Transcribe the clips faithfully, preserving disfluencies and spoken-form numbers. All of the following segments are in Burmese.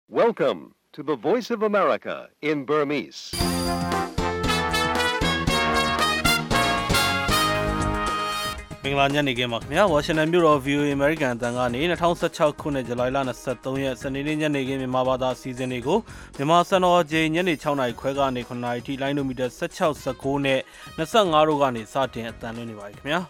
Welcome to the Voice of America in Burmese. ။မင်္ဂလာညနေခင်းပါခင်ဗျာဝါရှင်တန်မြို့တော် ဗီ အို အေ American အသံကနေ၂၀၁၆ခုနှစ်ဇူလိုင်လ၂၃ရက်စနေနေ့ညနေခင်းမြန်မာဘာသာအစီအစဉ်တွေကိုမြန်မာစံတော်ချိန်ညနေ၆နာရီခွဲကနေခုနာရီထိလိုင်းဒိုမီတာ၁၆ ၁၉နဲ့၂၅တို့ကနေစတင်အသံလွှင့်နေပါပြီခင်ဗျာ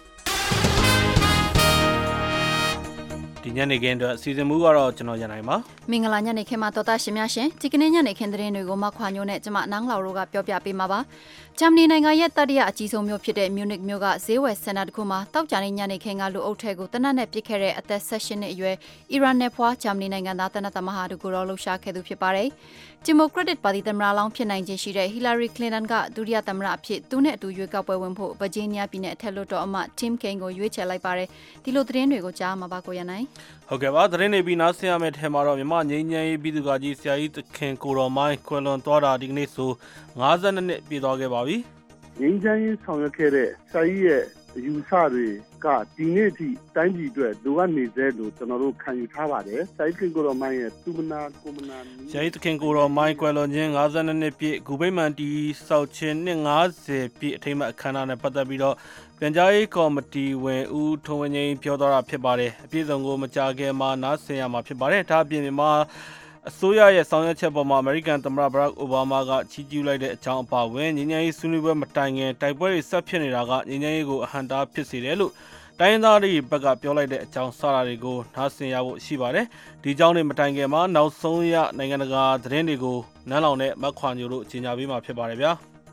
ဒီညနေခင်းအတွက်အစီအစဉ်မူကတော့ကျွန်တော်ရန်နိုင်ပါမင်္ဂလာညနေခင်းမှာတော်တာရှင်များရှင်ဒီကနေ့ညနေခင်းသတင်းတွေကိုမခွာညိုနဲ့ကျမနန်းလောင်တို့ကပြောပြပေးမှာပါဂျာမနီနိုင်ငံရဲ့တတိယအကြီးဆုံးမြို့ဖြစ်တဲ့မြူနစ်မြို့ကဈေးဝယ်စင်တာတစ်ခုမှာတောက်ကြတဲ့ညနေခင်းကလူအုပ်ထဲကိုတနက်နဲ့ပစ်ခဲ့တဲ့အသက်၁၈နှစ်အရွယ်အီရန်နယ်ဖွားဂျာမနီနိုင်ငံသားတနက်သမဟာတို့ကိုတော့လှုပ်ရှားခဲ့သူဖြစ်ပါတယ်ဒီမိုကရက်တစ်ပါတီသမ္မတလောင်းဖြစ်နိုင်ခြင်းရှိတဲ့ဟီလာရီကလင်တန်ကဒုတိယသမ္မတအဖြစ်သူနဲ့အတူရွေးကောက်ပွဲဝင်ဖို့ဗာဂျီးနီးယားပြည်နယ်အထက်လွှတ်တော်အမတ် Tim Kaine ကိုရွေးချယ်လိုက်ပါတယ်ဒီလိုသတင်းတွေကိုကြားမှာပါကိုရနိုင်ဟုတ်ကဲ့ပါသတင်းတွေပြီးနားဆင်ရမယ့်ထဲမှာတော့မြန်မာငြိမ်းချမ်းရေးပြည်သူ့ကာကြီးဆရာကြီးသခင်ကိုတော်မိုင်းခွယ်လွန်သွားတာဒီကနေ့ဆို၅၂နှစ်ပြည့်သွားခဲ့ပါပြီငြိမ်းချမ်းရေးဆောင်ရွက်ခဲ့တဲ့ဆရာကြီးရဲ့အယူဆတွေကဒီနေ့အထိတိုင်းပြည်အတွက်လိုအပ်နေသေးလို့ကျွန်တော်တို့ခံယူထားပါတယ်ဆရာကြီးကိုတော်မိုင်းရဲ့သူမနာကိုမနာဆရာကြီးသခင်ကိုတော်မိုင်းခွယ်လွန်ခြင်း၅၂နှစ်ပြည့်ဂူဗိမ္မာန်တီဆောက်ခြင်းနှစ်၅၀ပြည့်အထိမ်းအမှတ်အခမ်းအနားနဲ့ပတ်သက်ပြီးတော့ပြန်ကြားရေးကော်မတီဝင်ဦးထုံးဝင်းကြီးပြောသွားတာဖြစ်ပါတယ်အပြည့်စုံကိုမကြာခင်မှာနားဆင်ရမှာဖြစ်ပါတယ်ဒါအပြင်မြန်မာအစိုးရရဲ့ဆောင်ရွက်ချက်ပေါ်မှာအမေရိကန်သမ္မတဘရက်အိုဘားမားကချီးကျူးလိုက်တဲ့အကြောင်းအပါအဝင်ငြိမ်းချမ်းရေးဆွေးနွေးပွဲမတိုင်ခင်တိုက်ပွဲတွေဆက်ဖြစ်နေတာကငြိမ်းချမ်းရေးကိုအဟန့်တားဖြစ်စေတယ်လို့တိုင်းသားတွေဘက်ကပြောလိုက်တဲ့အကြောင်းစတာတွေကိုနားဆင်ရဖို့ရှိပါတယ်ဒီအကြောင်းတွေမတိုင်ခင်မှာနောက်ဆုံးရနိုင်ငံတကာသတင်းတွေကိုနန်းလောင်နဲ့မက်ခွာညိုတို့ကြီးညာပေးမှာဖြစ်ပါတယ်ဗျာ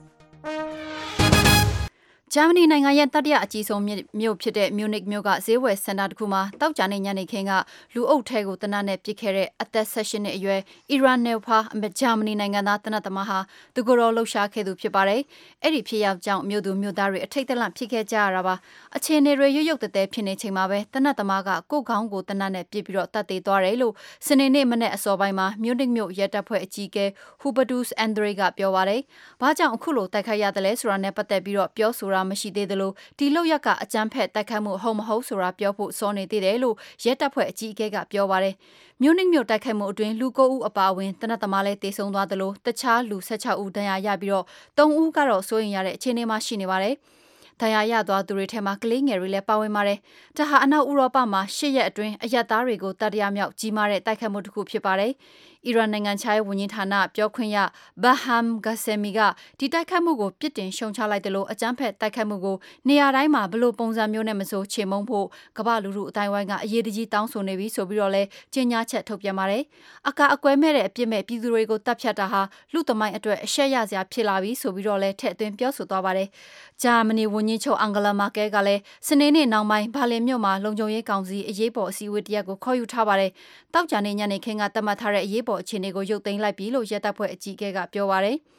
ဂျာမနီနိုင်ငံရဲ့တတိယအကြီးဆုံးမြို့ဖြစ်တဲ့မြူနစ်မြို့ကဈေးဝယ်စင်တာတစ်ခုမှာတောက်ကြတဲ့ညနေခင်းကလူအုပ်ထဲကိုတနက်နဲ့ပစ်ခဲ့တဲ့အသက်၁၈နှစ်အရွယ်အီရန်နယ်ဖွားဂျာမနီနိုင်ငံသားတနက်သမားဟာသူကိုယ်တော်လှုပ်ရှားခဲ့သူဖြစ်ပါတယ်။အဲ့ဒီဖြစ်ရောက်ကြောင့်မြို့သူမြို့သားတွေအထိတ်တလန့်ဖြစ်ခဲ့ကြရတာပါ။အခြေအနေတွေရွရွတ်တဲတဲဖြစ်နေချိန်မှာပဲတနက်သမားကကိုယ်ခေါင်းကိုတနက်နဲ့ပစ်ပြီးတော့တတ်သေးသွားတယ်လို့စနေနေ့မနေ့အစောပိုင်းမှာမြူနစ်မြို့ရဲတပ်ဖွဲ့အကြီးအကဲဟူဘဒုစ်အန်ဒရေကပြောပါတယ်။ဘာကြောင့်အခုလိုတိုက်ခိုက်ရတယ်လဲဆိုတာနဲ့ပတ်သက်ပြီးတော့ပြောဆိုတာမရှိသေးသလိုဒီလောက်ရကအကြမ်းဖက်တိုက်ခိုက်မှုဟုတ်မဟုတ်ဆိုတာပြောဖို့စောနေသေးတယ်လို့ရဲတပ်ဖွဲ့အကြီးအကဲကပြောပါတယ်မြူနစ်မြို့တိုက်ခိုက်မှုအတွင်းလူ၉ဦးအပါအဝင်တနက်သမားလည်းတေဆုံးသွားသလိုတခြားလူ၁၆ဦးဒဏ်ရာရပြီးတော့၃ဦးကတော့စိုးရိမ်ရတဲ့အခြေအနေမှာရှိနေပါတယ်ဒဏ်ရာရသွားသူတွေထဲမှာကလေးငယ်တွေလည်းပါဝင်ပါတယ်။ဒါဟာအနောက်ဥရောပမှာရှစ်ရက်အတွင်းအရက်သားတွေကိုတတရားမြောက်ကြီးမားတဲ့တိုက်ခိုက်မှုတစ်ခုဖြစ်ပါတယ်။အီရန်နိုင်ငံခြားရေးဝန်ကြီးဌာနပြောခွင့်ရဘာဟမ်ဂါဆယ်မီကဒီတိုက်ခိုက်မှုကိုပြစ်တင်ရှုံချလိုက်တယ်လို့အကြမ်းဖက်တိုက်ခိုက်မှုကိုနေရာတိုင်းမှာဘလို့ပုံစံမျိုးနဲ့မဆိုချေမှုန်းဖို့ကမ္ဘာလူထုအတိုင်းဝိုင်းကအရေးတကြီးတောင်းဆိုနေပြီးဆိုပြီးတော့လဲကြေညာချက်ထုတ်ပြန်ပါတယ်။အကာအကွယ်မဲ့တဲ့အပြစ်မဲ့ပြည်သူတွေကိုတပ်ဖြတ်တာဟာလူသမိုင်းအတွက်အရှက်ရစရာဖြစ်လာပြီးဆိုပြီးတော့လဲထည့်သွင်းပြောဆိုသွားပါတယ်။ဂျာမနီဝန်ကြီးချုပ်အန်ဂလာမာကဲကလည်းစနေနေ့နောက်ပိုင်းဘာလင်မြို့မှာလုံခြုံရေးကောင်စီအရေးပေါ်အစည်းအဝေးတရက်ကိုခေါ်ယူထားပါတယ်။တောက်ကြနေညနေခင်းကတတ်မှတ်ထားတဲ့အရေးပေါ်အခြေအနေကိုရုပ်သိမ်းလိုက်ပြီလို့ရဲတပ်ဖွဲ့အကြီးအကဲကပြောပါတယ်။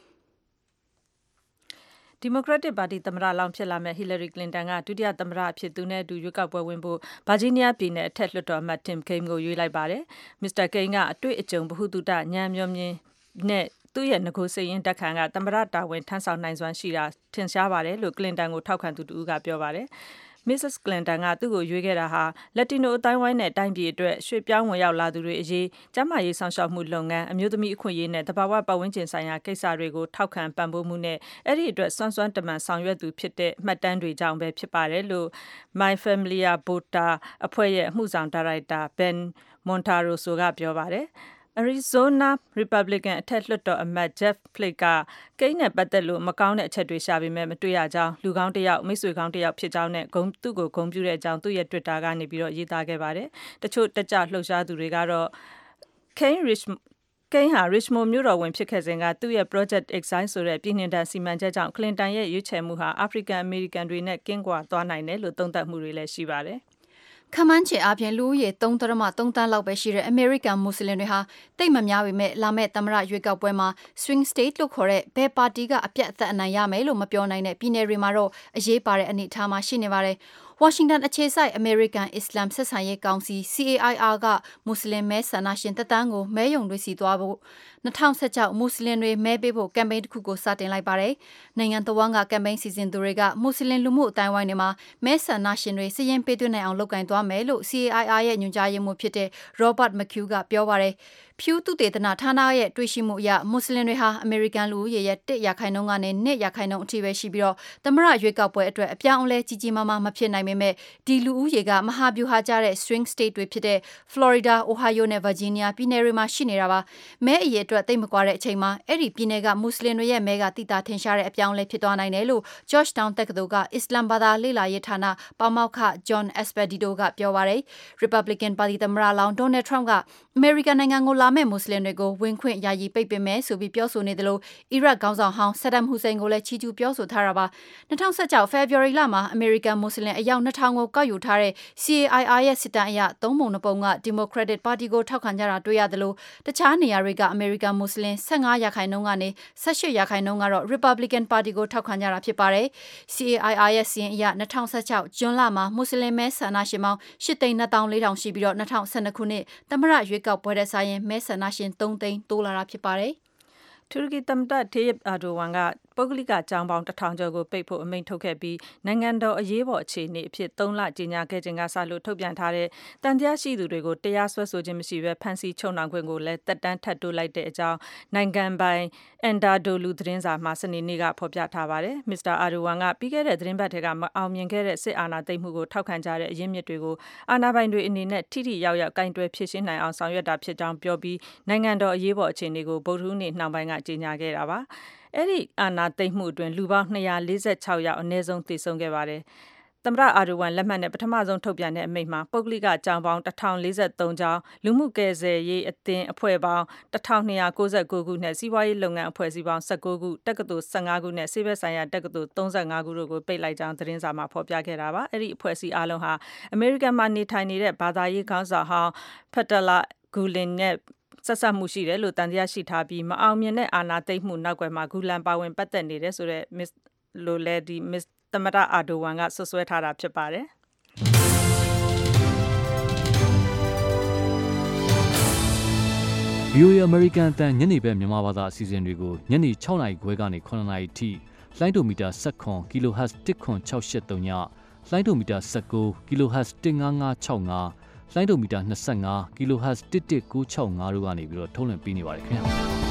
ဒီမိုကရက်တစ်ပါတီသမ္မတလောင်းဖြစ်လာမဲ့ဟီလာရီကလင်တန်ကဒုတိယသမ္မတအဖြစ်သူနဲ့အတူရွေးကောက်ပွဲဝင်ဖို့ဗာဂျီးနီးယားပြည်နယ်အထက်လွှတ်တော်အမတ် Tim Kaine ကိုရွေးလိုက်ပါတယ်။မစ္စတာ Kaine ကအတွေ့အကြုံဗဟုသုတဉာဏ်မျှောမြင်နဲ့သူ့ရဲ့ငကိုစိတ်ရင်းတက်ခံကသမ္မတတာဝန်ထမ်းဆောင်နိုင်စွမ်းရှိတာထင်ရှားပါတယ်လို့ကလင်တန်ကိုထောက်ခံသူတူကပြောပါတယ်။ Missus Clinton ကသူ့ကိုရွေးခဲ့တာဟာလက်တီနိုအတိုင်းဝိုင်းနဲ့တိုင်းပြည်အတွက်ရွှေ့ပြောင်းဝင်ရောက်လာသူတွေအရေးကျန်းမာရေးဆောင်ရှောက်မှုလုပ်ငန်းအမျိုးသမီးအခွင့်အရေးနဲ့တဘာဝပတ်ဝန်းကျင်ဆိုင်ရာကိစ္စတွေကိုထောက်ခံပံ့ပိုးမှုနဲ့အဲ့ဒီအတွက်စွမ်းစွမ်းတမန်ဆောင်ရွက်သူဖြစ်တဲ့မှတ်တမ်းတွေကြောင့်ပဲဖြစ်ပါတယ်လို့ My Familia Vota အဖွဲ့ရဲ့အမှုဆောင်ဒါရိုက်တာ Ben Montaroso ကပြောပါတယ်Arizona Republican အထက်လွှတ်တော်အမတ် Jeff Flake ကကိန်းနဲ့ပတ်သက်လို့မကောင်းတဲ့အချက်တွေရှာပေမဲ့မတွေ့ရကြောင်းလူကောင်းတစ်ယောက်မိတ်ဆွေကောင်းတစ်ယောက်ဖြစ်ကြောင်းနဲ့ဂုဏ်သူ့ကိုဂုဏ်ပြုတဲ့အကြောင်းသူ့ရဲ့ Twitter ကနေပြီးတော့ရေးသားခဲ့ပါတယ်။တချို့တက်ကြလှုပ်ရှားသူတွေကတော့ Kaine Rich Kaine ဟာ Richmond မြို့တော်ဝင်ဖြစ်ခဲ့စဉ်ကသူ့ရဲ့ Project Exile ဆိုတဲ့ပြည်နှင်တန်စီမံချက်ကြောင့်ကလင်တန်ရဲ့ရွေးချယ်မှုဟာ African American တွေနဲ့ကင်းကွာသွားနိုင်တယ်လို့သုံးသပ်မှုတွေလည်းရှိပါတယ်။ခမန်းချေအပြင်လူဦးရေ၃.၃တန်းလောက်ပဲရှိတဲ့အမေရိကန်မွတ်စလင်တွေဟာတိတ်မများပေမဲ့လာမဲ့သမ္မတရွေးကောက်ပွဲမှာ swing state လို့ခေါ်တဲ့ဘယ်ပါတီကအပြတ်အသတ်အနိုင်ရမယ်လို့မပြောနိုင်တဲ့ပြည်နယ်တွေမှာတော့အရေးပါတဲ့အနေအထားမှာရှိနေပါတယ်။ဝါရှင်တန်အခြေစိုက် American Islam ဆက်ဆံရေးကောင်စီ C A I R ကမွတ်စလင်မဲဆန္ဒရှင်တသန်းကိုမဲယုံတွေစီသွားဖို့၂၀၁၆မွတ်စလင်တွေမဲပေးဖို့ကမ်ပိန်းတစ်ခုကိုစတင်လိုက်ပါတယ်။နိုင်ငံတော်ဝန်ကကမ်ပိန်းစီစဉ်သူတွေကမွတ်စလင်လူမှုအတိုင်းဝိုင်းတွေမှာမဲဆန္ဒရှင်တွေစည်ရင်ပေးသွင်းနိုင်အောင်လုပ်ကင်သွားမယ်လို့ C A I R ရဲ့ညွှန်ကြားရေးမှူးဖြစ်တဲ့ Robert McHugh ကပြောပါတယ်။ဖြူသုတေသနဌာနရဲ့တွေ့ရှိမှုအရမွတ်စလင်တွေဟာအမေရိကန်လူဦးရေရဲ့တစ်ရာခိုင်နှုန်းကနေနှစ်ရာခိုင်နှုန်းအထိပဲရှိပြီးတော့သမ္မတရွေးကောက်ပွဲအတွက်အပြောင်းအလဲကြီးကြီးမားမားမဖြစ်နိုင်ပေမဲ့ဒီလူဦးရေကမဟာဗျူဟာကျတဲ့ swing state တွေဖြစ်တဲ့ Florida, Ohio နဲ့ Virginia ပြည်နယ်တွေမှာရှိနေတာပါမဲအရေအတွက်သိပ်မကွာတဲ့အချိန်မှာအဲ့ဒီပြည်နယ်ကမွတ်စလင်တွေရဲ့မဲကတိတာထင်ရှားတဲ့အပြောင်းအလဲဖြစ်သွားနိုင်တယ်လို့ Georgetown တက္ကသိုလ်ကအစ္စလမ်ဘာသာလေ့လာရေးဌာနပါမောက္ခ John Esposito ကပြောပါတယ် Republican ပါတီသမ္မတလောင်း Donald Trump ကအမေရိကန်နိုင်ငံကိုလာမဲ့မွတ်စလင်တွေကိုဝင်ခွင့်ယာယီပိတ်ပင်မယ်ဆိုပြီးပြောဆိုနေတယ်လို့အီရတ်ခေါင်းဆောင်ဟောင်း Saddam Hussein ကိုလည်းချီးကျူးပြောဆိုထားတာပါ၂၀၁၆ February လမှာအမေရိကန်မွတ်စလင်အယောက်နှစ်ထောင်ကိုကောက်ယူထားတဲ့ C A I R ရဲ့စစ်တမ်းအရသုံးပုံနှစ်ပုံက Democratic Party ကိုထောက်ခံကြတာတွေ့ရတယ်လို့တခြားနေရာတွေကအမေရိကန်မွတ်စလင်၁၅ရာခိုင်နှုန်းကနေ၁၈ရာခိုင်နှုန်းကတော့ Republican Party ကိုထောက်ခံကြတာဖြစ်ပါတယ် C A I R ရဲ့စီရင်အရ၂၀၁၆ဇွန်လမှာမွတ်စလင်မဲဆန္ဒရှင်ပေါင်း၈သိန်း၂သောင်း၄ထောင်ရှိပြီးတော့၂၀၁၂ခုနှစ်သမ္မတရွေးကောက်ပွဲတဲ့ဆိုင်ရင်မဲဆန္ဒရှင်၃သိန်းတိုးလာတာဖြစ်ပါတယ်တူရကီသမ္မတထေယစ်အာဒိုဝမ်ကပုဂ္ဂလိကကျောင်းပေါင်းတစ်ထောင်ကျော်ကိုပိတ်ဖို့အမိန့်ထုတ်ခဲ့ပြီးနိုင်ငံတော်အရေးပေါ်အခြေအနေအဖြစ်သုံးလကြီးညာခဲ့ခြင်းကစလို့ထုတ်ပြန်ထားတဲ့တန်တရားရှိသူတွေကိုတရားစွဲဆိုခြင်းမရှိဘဲဖမ်းဆီးချုပ်နှောင်ခွင့်ကိုလည်းတက်တန်းထပ်တိုးလိုက်တဲ့အကြောင်းနိုင်ငံပိုင်အန်ဒါဒိုလူသတင်းစာမှာစနေနေ့ကဖော်ပြထားပါတယ်မစ္စတာအာဒိုဝမ်ကပြီးခဲ့တဲ့သတင်းပတ်ထဲကမအောင်မြင်ခဲ့တဲ့စစ်အာဏာသိမ်းမှုကိုထောက်ခံကြတဲ့အရင်းမြစ်တွေကိုအာဏာပိုင်တွေအနေနဲ့ထိထိရောက်ရောက်ကင်တွယ်ဖြည့်ရှင်းနိုင်အောင်ဆောင်ရွက်တာဖြစ်ကြောင်းပြောပြီးနိုင်ငံတော်အရေးပေါ်အခြေအနေကိုဗုဒ္ဓဟူးနေ့နှောင်းပိုင်းကကြီးညာခဲ့တာပါအဲ့ဒီအာဏာသိမ်းမှုအတွင်းလူပေါင်း၂၄၆ယောက်အနည်းဆုံးသေဆုံးခဲ့ပါတယ်သမ္မတအာဒိုဝမ်လက်မှတ်နဲ့ပထမဆုံးထုတ်ပြန်တဲ့အမိန့်မှာပုဂ္ဂလိကကျောင်းပေါင်း၁၀၄၃ကျောင်းလူမှုကယ်ဆယ်ရေးအသင်းအဖွဲ့ပေါင်း၁၂၉၉ခုနဲ့စီးပွားရေးလုပ်ငန်းအဖွဲ့အစည်းပေါင်း၁၉ခုတက္ကသိုလ်၁၅ခုနဲ့ဆေးဘက်ဆိုင်ရာတက္ကသိုလ်၃၅ခုတို့ကိုပိတ်လိုက်ကြောင်းသတင်းစာမှာဖော်ပြခဲ့တာပါအဲ့ဒီအဖွဲ့အစည်းအားလုံးဟာအမေရိကန်မှာနေထိုင်နေတဲ့ဘာသာရေးခေါင်းဆောင်ဟောင်းဖက်တလာဂူလင်နဲ့ဆက်ဆက်မှုရှိတယ်လို့တန်တရားရှိထားပြီးမအောင်မြင်တဲ့အာဏာသိမ်းမှုနောက်ကွယ်မှာဂူလန်ပါဝင်ပတ်သက်နေတယ်ဆိုတဲ့မစ္စလိုလေဒီမစ္စသမ္မတအာဒိုဝမ်ကဆွဆွဲထားတာဖြစ်ပါတယ်ဗီအိုအေ American အသံညနေဘက်မြန်မာဘာသာအစီအစဉ်တွေကိုညနေ၆နာရီခွဲကနေ၇နာရီထိလိုင်းဒိုမီတာ၁၇ kHz တစ်ခွန်၆၈၃ညလိုင်းဒိုမီတာ၁၉ kHz တစ်၅၅၆၅လိုင်းဒိုမီတာ၂၅ kHz တစ်တစ်၉၆၅တို့ကနေပြီးတော့ထုတ်လွှင့်ပေးနေပါတယ်ခင်ဗျာ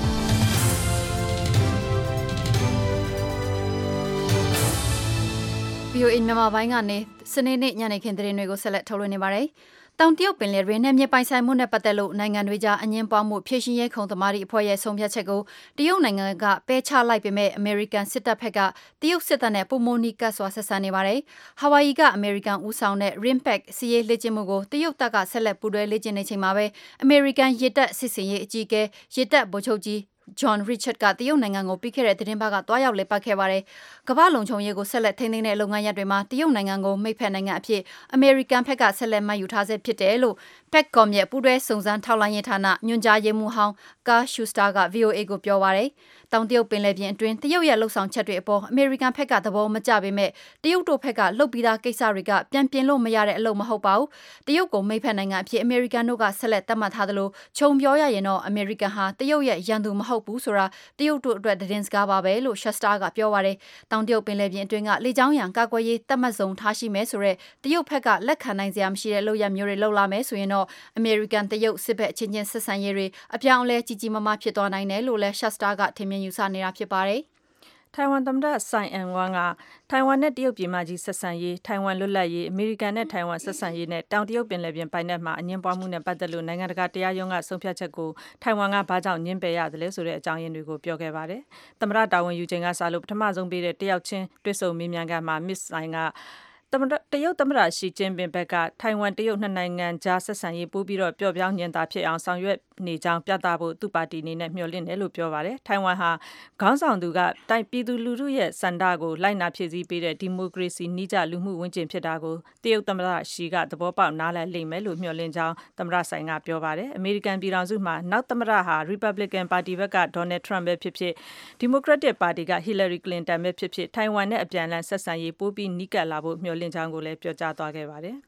ဗီအိုအေမြန်မာပိုင်းကနေစနေနေ့ညနေခင်းသတင်းတွေကိုဆက်လက်ထုတ်လွှင့်နေပါတယ်တောင်တရုတ်ပင်လယ်တွင်နယ်မြေပိုင်ဆိုင်မှုနဲ့ပတ်သက်လို့နိုင်ငံတွေကြားအငြင်းပွားမှုဖြည့်ရှင်ရဲခုံသမားတွေအဖွဲ့ရဲ့ဆုံးဖြတ်ချက်ကိုတရုတ်နိုင်ငံကပယ်ချလိုက်ပေမဲ့အမေရိကန်စစ်တပ်ဘက်ကတရုတ်စစ်တပ်နဲ့ပုံမနီကတ်စွာဆက်ဆံနေပါတယ်။ဟာဝိုင်ယီကအမေရိကန်ဦးဆောင်တဲ့ Rimpak စီးရေးလေ့ကျင့်မှုကိုတရုတ်တပ်ကဆက်လက်ပူးတွဲလေ့ကျင့်နေချိန်မှာပဲအမေရိကန်ရေတပ်စစ်စင်ရေးအကြီးအကဲရေတပ်ဗိုလ်ချုပ်ကြီးJohn Richard ကတရုတ်နိုင်ငံကိုပြီးခဲ့တဲ့သတင်းပတ်ကတွားရောက်လေပတ်ခဲ့ပါတယ်။ကမ္ဘာလုံခြုံရေးကိုဆက်လက်ထိန်းသိမ်းတဲ့လုပ်ငန်းရပ်တွေမှာတရုတ်နိုင်ငံကိုမိတ်ဖက်နိုင်ငံအဖြစ်အမေရိကန်ဘက်ကဆက်လက်မှတ်ယူထားဆဲဖြစ်တယ်လို့ Pecom ရဲ့ပူးတွဲစုံစမ်းထောက်လှမ်းရေးဌာနညွှန်ကြားရေးမှူးဟောင်း Carl Shuster က ဗီအိုအေ ကိုပြောပါတယ်။တောင်တရုတ်ပင်လယ်ပြင်အတွင်းတရုတ်ရဲ့လှုပ်ဆောင်ချက်တွေအပေါ်အမေရိကန်ဘက်ကသဘောမကျပေမဲ့တရုတ်တို့ဘက်ကလှုပ်ပြီးသားကိစ္စတွေကပြန်ပြင်လို့မရတဲ့အလုပ်မဟုတ်ပါဘူး။တရုတ်ကိုမိတ်ဖက်နိုင်ငံအဖြစ်အမေရိကန်တို့ကဆက်လက်သတ်မှတ်ထားသလိုခြုံပြောရရင်တော့အမေရိကန်ဟာတရုတ်ရဲ့ရန်သူမဟုတ်ဘူးဆိုတာတရုတ်တို့အတွက်သတင်းစကားပါပဲလို့ Shuster ကပြောပါတယ်။တောင်တရုတ်ပင်လယ်ပြင်အတွင်းကလေကြောင်းရန်ကာကွယ်ရေးတပ်မှတ်စုံထားရှိမယ်ဆိုတဲ့တရုတ်ဘက်ကလက်ခံနိုင်စရာမရှိတဲ့လုပ်ရမျိုးတွေလုပ်လာမယ်ဆိုရင်တော့အမေရိကန်တရုတ်စစ်ဘက်အချင်းချင်းဆက်ဆံရေးတွေအပြောင်းအလဲကြီးကြီးမားမားဖြစ်သွားနိုင်တယ်လို့လည်း Shuster ကထင်မြင်ယူဆနေတာဖြစ်ပါတယ်။ထိုင်ဝမ်သမ္မတဆိုင်အန်ဝမ်ကထိုင်ဝမ်နဲ့တရုတ်ပြည်မကြီးဆက်ဆံရေးထိုင်ဝမ်လွတ်လပ်ရေးအမေရိကန်နဲ့ထိုင်ဝမ်ဆက်ဆံရေးနဲ့တောင်တရုတ်ပင်လယ်ပြင်ပိုင်နက်မှာအငြင်းပွားမှုနဲ့ပတ်သက်လို့နိုင်ငံတကာတရားရုံးကဆုံးဖြတ်ချက်ကိုထိုင်ဝမ်ကဘာကြောင့်ညှင်းပယ်ရတယ်လဲဆိုတဲ့အကြောင်းရင်းတွေကိုပြောခဲ့ပါတယ်။သမ္မတတာဝန်ယူချိန်ကစလို့ပထမဆုံးပေးတဲ့တယောက်ချင်းတွေ့ဆုံမေးမြန်းခန်းမှာမစ္စဆိုင်ကတရုတ်သမ္မတရှီကျင်းပင်ဘက်ကထိုင်ဝမ်တရုတ်နှစ်နိုင်ငံကြားဆက်ဆံရေးပိုပြီးတော့ပျော့ပြောင်းညင်သာဖြစ်အောင်ဆောင်ရွက်နေကြောင်းပြသဖို့သူ့ပါတီအနေနဲ့မျှော်လင့်တယ်လို့ပြောပါတယ်။ထိုင်ဝမ်ဟာခေါင်းဆောင်သူကတိုင်းပြည်သူလူထုရဲ့စန္ဒကိုလိုက်နာဖြည့်ဆည်းပေးတဲ့ဒီမိုကရေစီနှိကျလူမှုဝန်းကျင်ဖြစ်တာကိုတရုတ်သမ္မတရှီကသဘောပေါက်နားလည်လိမ့်မယ်လို့မျှော်လင့်ကြောင်းသမ္မတဆိုင်ကပြောပါတယ်။အမေရိကန်ပြည်ထောင်စုမှာနောက်သမ္မတဟာ Republican ပါတီဘက်က Donald Trump ပဲဖြစ်ဖြစ် Democratic ပါတီက Hillary Clinton ပဲဖြစ်ဖြစ်ထိုင်ဝမ်နဲ့အပြန်အလှန်ဆက်ဆံရေးပိုပြီးနီးကပ်လာဖို့မျှော်လင့်ကြောင်းကိုလည်းပြောကြားသွားခဲ့ပါတယ်။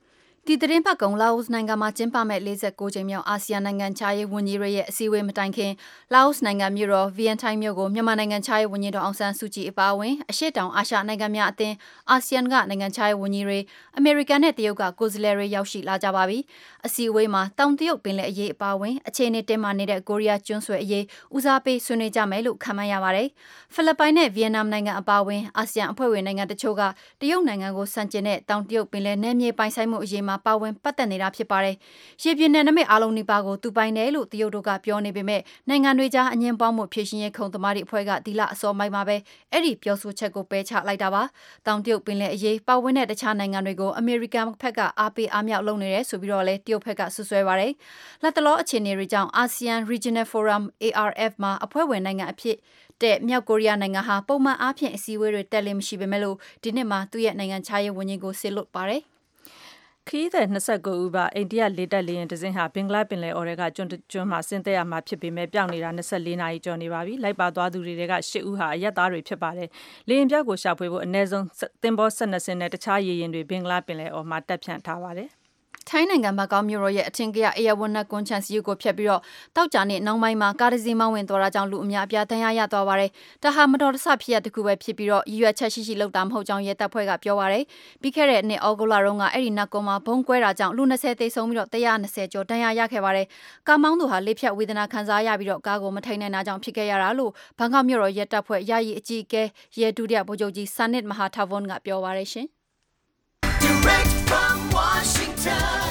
ဒီသတင်းပတ်ကုံလာအိုနိုင်ငံမှာကျင်းပမဲ့၄၉ကြိမ်မြောက်အာဆီယံနိုင်ငံခြားရေးဝန်ကြီးတွေရဲ့အစည်းအဝေးမတိုင်ခင်လာအိုနိုင်ငံမြို့တော်ဗီယန်တိုင်းမြို့ကိုမြန်မာနိုင်ငံခြားရေးဝန်ကြီးတော်အောင်ဆန်းစုကြည်အပါအဝင်အရှေ့တောင်အာရှနိုင်ငံများအသင်းအာဆီယံကနိုင်ငံခြားရေးဝန်ကြီးတွေအမေရိကန်နဲ့တရုတ်ကကိုယ်စားလှယ်တွေရောက်ရှိလာကြပါပြီ။အစည်းအဝေးမှာတောင်တရုတ်ပင်လယ်အရေးအပါအဝင်အခြေအနေတင်းမာနေတဲ့ကိုရီးယားကျွန်းဆွယ်အရေးဦးစားပေးဆွေးနွေးကြမယ်လို့ခန့်မှန်းရပါတယ်။ဖိလစ်ပိုင်နဲ့ဗီယက်နမ်နိုင်ငံအပါအဝင်အာဆီယံအဖွဲ့ဝင်နိုင်ငံတချို့ကတရုတ်နိုင်ငံကိုဆန့်ကျင်တဲ့တောင်တရုတ်ပင်လယ်နယ်မြေပိုင်ဆိုင်မှုအရေးမှာပါဝင်ပတ်သက်နေတာဖြစ်ပါတယ်။ရေပြင်နယ်နိမိတ်အားလုံးနီးပါးကိုသူပိုင်တယ်လို့တရုတ်တို့ကပြောနေပေမဲ့နိုင်ငံတွေကြားအငင်းပွားမှုဖြေရှင်းရေးခုံသမားတွေအဖွဲ့ကဒီလအစောပိုင်းမှာပဲအဲ့ဒီပြောဆိုချက်ကိုပယ်ချလိုက်တာပါ။တောင်တရုတ်ပင်လယ်အရေးပါဝင်တဲ့တခြားနိုင်ငံတွေကိုအမေရိကန်ဘက်ကအားပေးအားမြောက်လုပ်နေတယ်ဆိုပြီးတော့လည်းတရုတ်ဘက်ကဆွဆွဲပါတယ်။လက်တလောအခြေအနေတွေကြောင့် ASEAN Regional Forum A R F မှာအဖွဲ့ဝင်နိုင်ငံအဖြစ်တဲ့မြောက်ကိုရီးယားနိုင်ငံဟာပုံမှန်အားဖြင့်အစည်းအဝေးတွေတက်လို့မရှိပေမဲ့လို့ဒီနှစ်မှာသူ့ရဲ့နိုင်ငံခြားရေးဝန်ကြီးကိုဆေလွတ်ပါတယ်ခရီးသည်၂၉ဦးပါအိန္ဒိယလေတပ်လေယာဉ်တစ်စင်းဟာဘင်္ဂလားပင်လယ်အော်ထဲကကျွန်းကျွန်းမှာဆင်းသက်ရမှာဖြစ်ပေမဲ့ပြောင်းနေတာ၂၄နာရီကျော်နေပါပြီလိုက်ပါသွားသူတွေက၈ဦးဟာအရက်သားတွေဖြစ်ပါတယ်လေယာဉ်ပြောက်ကိုရှာဖွေဖို့အနည်းဆုံးသင်္ဘော၁၂စင်းနဲ့တခြားရေယာဉ်တွေဘင်္ဂလားပင်လယ်အော်မှာတပ်ဖြန့်ထားပါတယ်ထိုင်းနိုင်ငံဘက်ကောက်မြို့တော်ရဲ့အထင်ကရအေယဝနကွန်ချန်စီယူကိုဖျက်ပြီးတော့တောက်ကြနေနောက်ပိုင်းမှာကားတစ်စီးမောင်းဝင်သွားတာကြောင့်လူအများအပြားဒဏ်ရာရသွားပါတယ်။ဒါဟာမတော်တဆဖြစ်ရတစ်ခုပဲဖြစ်ပြီးတော့ရည်ရွယ်ချက်ရှိရှိလုပ်တာမဟုတ်ကြောင်းရဲတပ်ဖွဲ့ကပြောပါတယ်။ပြီးခဲ့တဲ့နှစ်ဩဂုတ်လတုန်းကအဲ့ဒီနက်ကွန်မှာဘုံကွဲတာကြောင့်လူ၂၀သေဆုံးပြီးတော့၁၂၀ကျော်ဒဏ်ရာရခဲ့ပါတယ်။ကားမောင်းသူဟာလေးဖြတ်ဝေဒနာခံစားရပြီးတော့ကားကိုမထိန်နိုင်တာကြောင့်ဖြစ်ခဲ့ရတာလို့ဘန်ကောက်မြို့တော်ရဲတပ်ဖွဲ့ယာယီအကြီးအကဲရဲဒုတိယဗိုလ်ချုပ်ကြီးဆာနစ်မဟာထာဝွန်ကပြောပါတယ်ရှင်။ Direct from Washington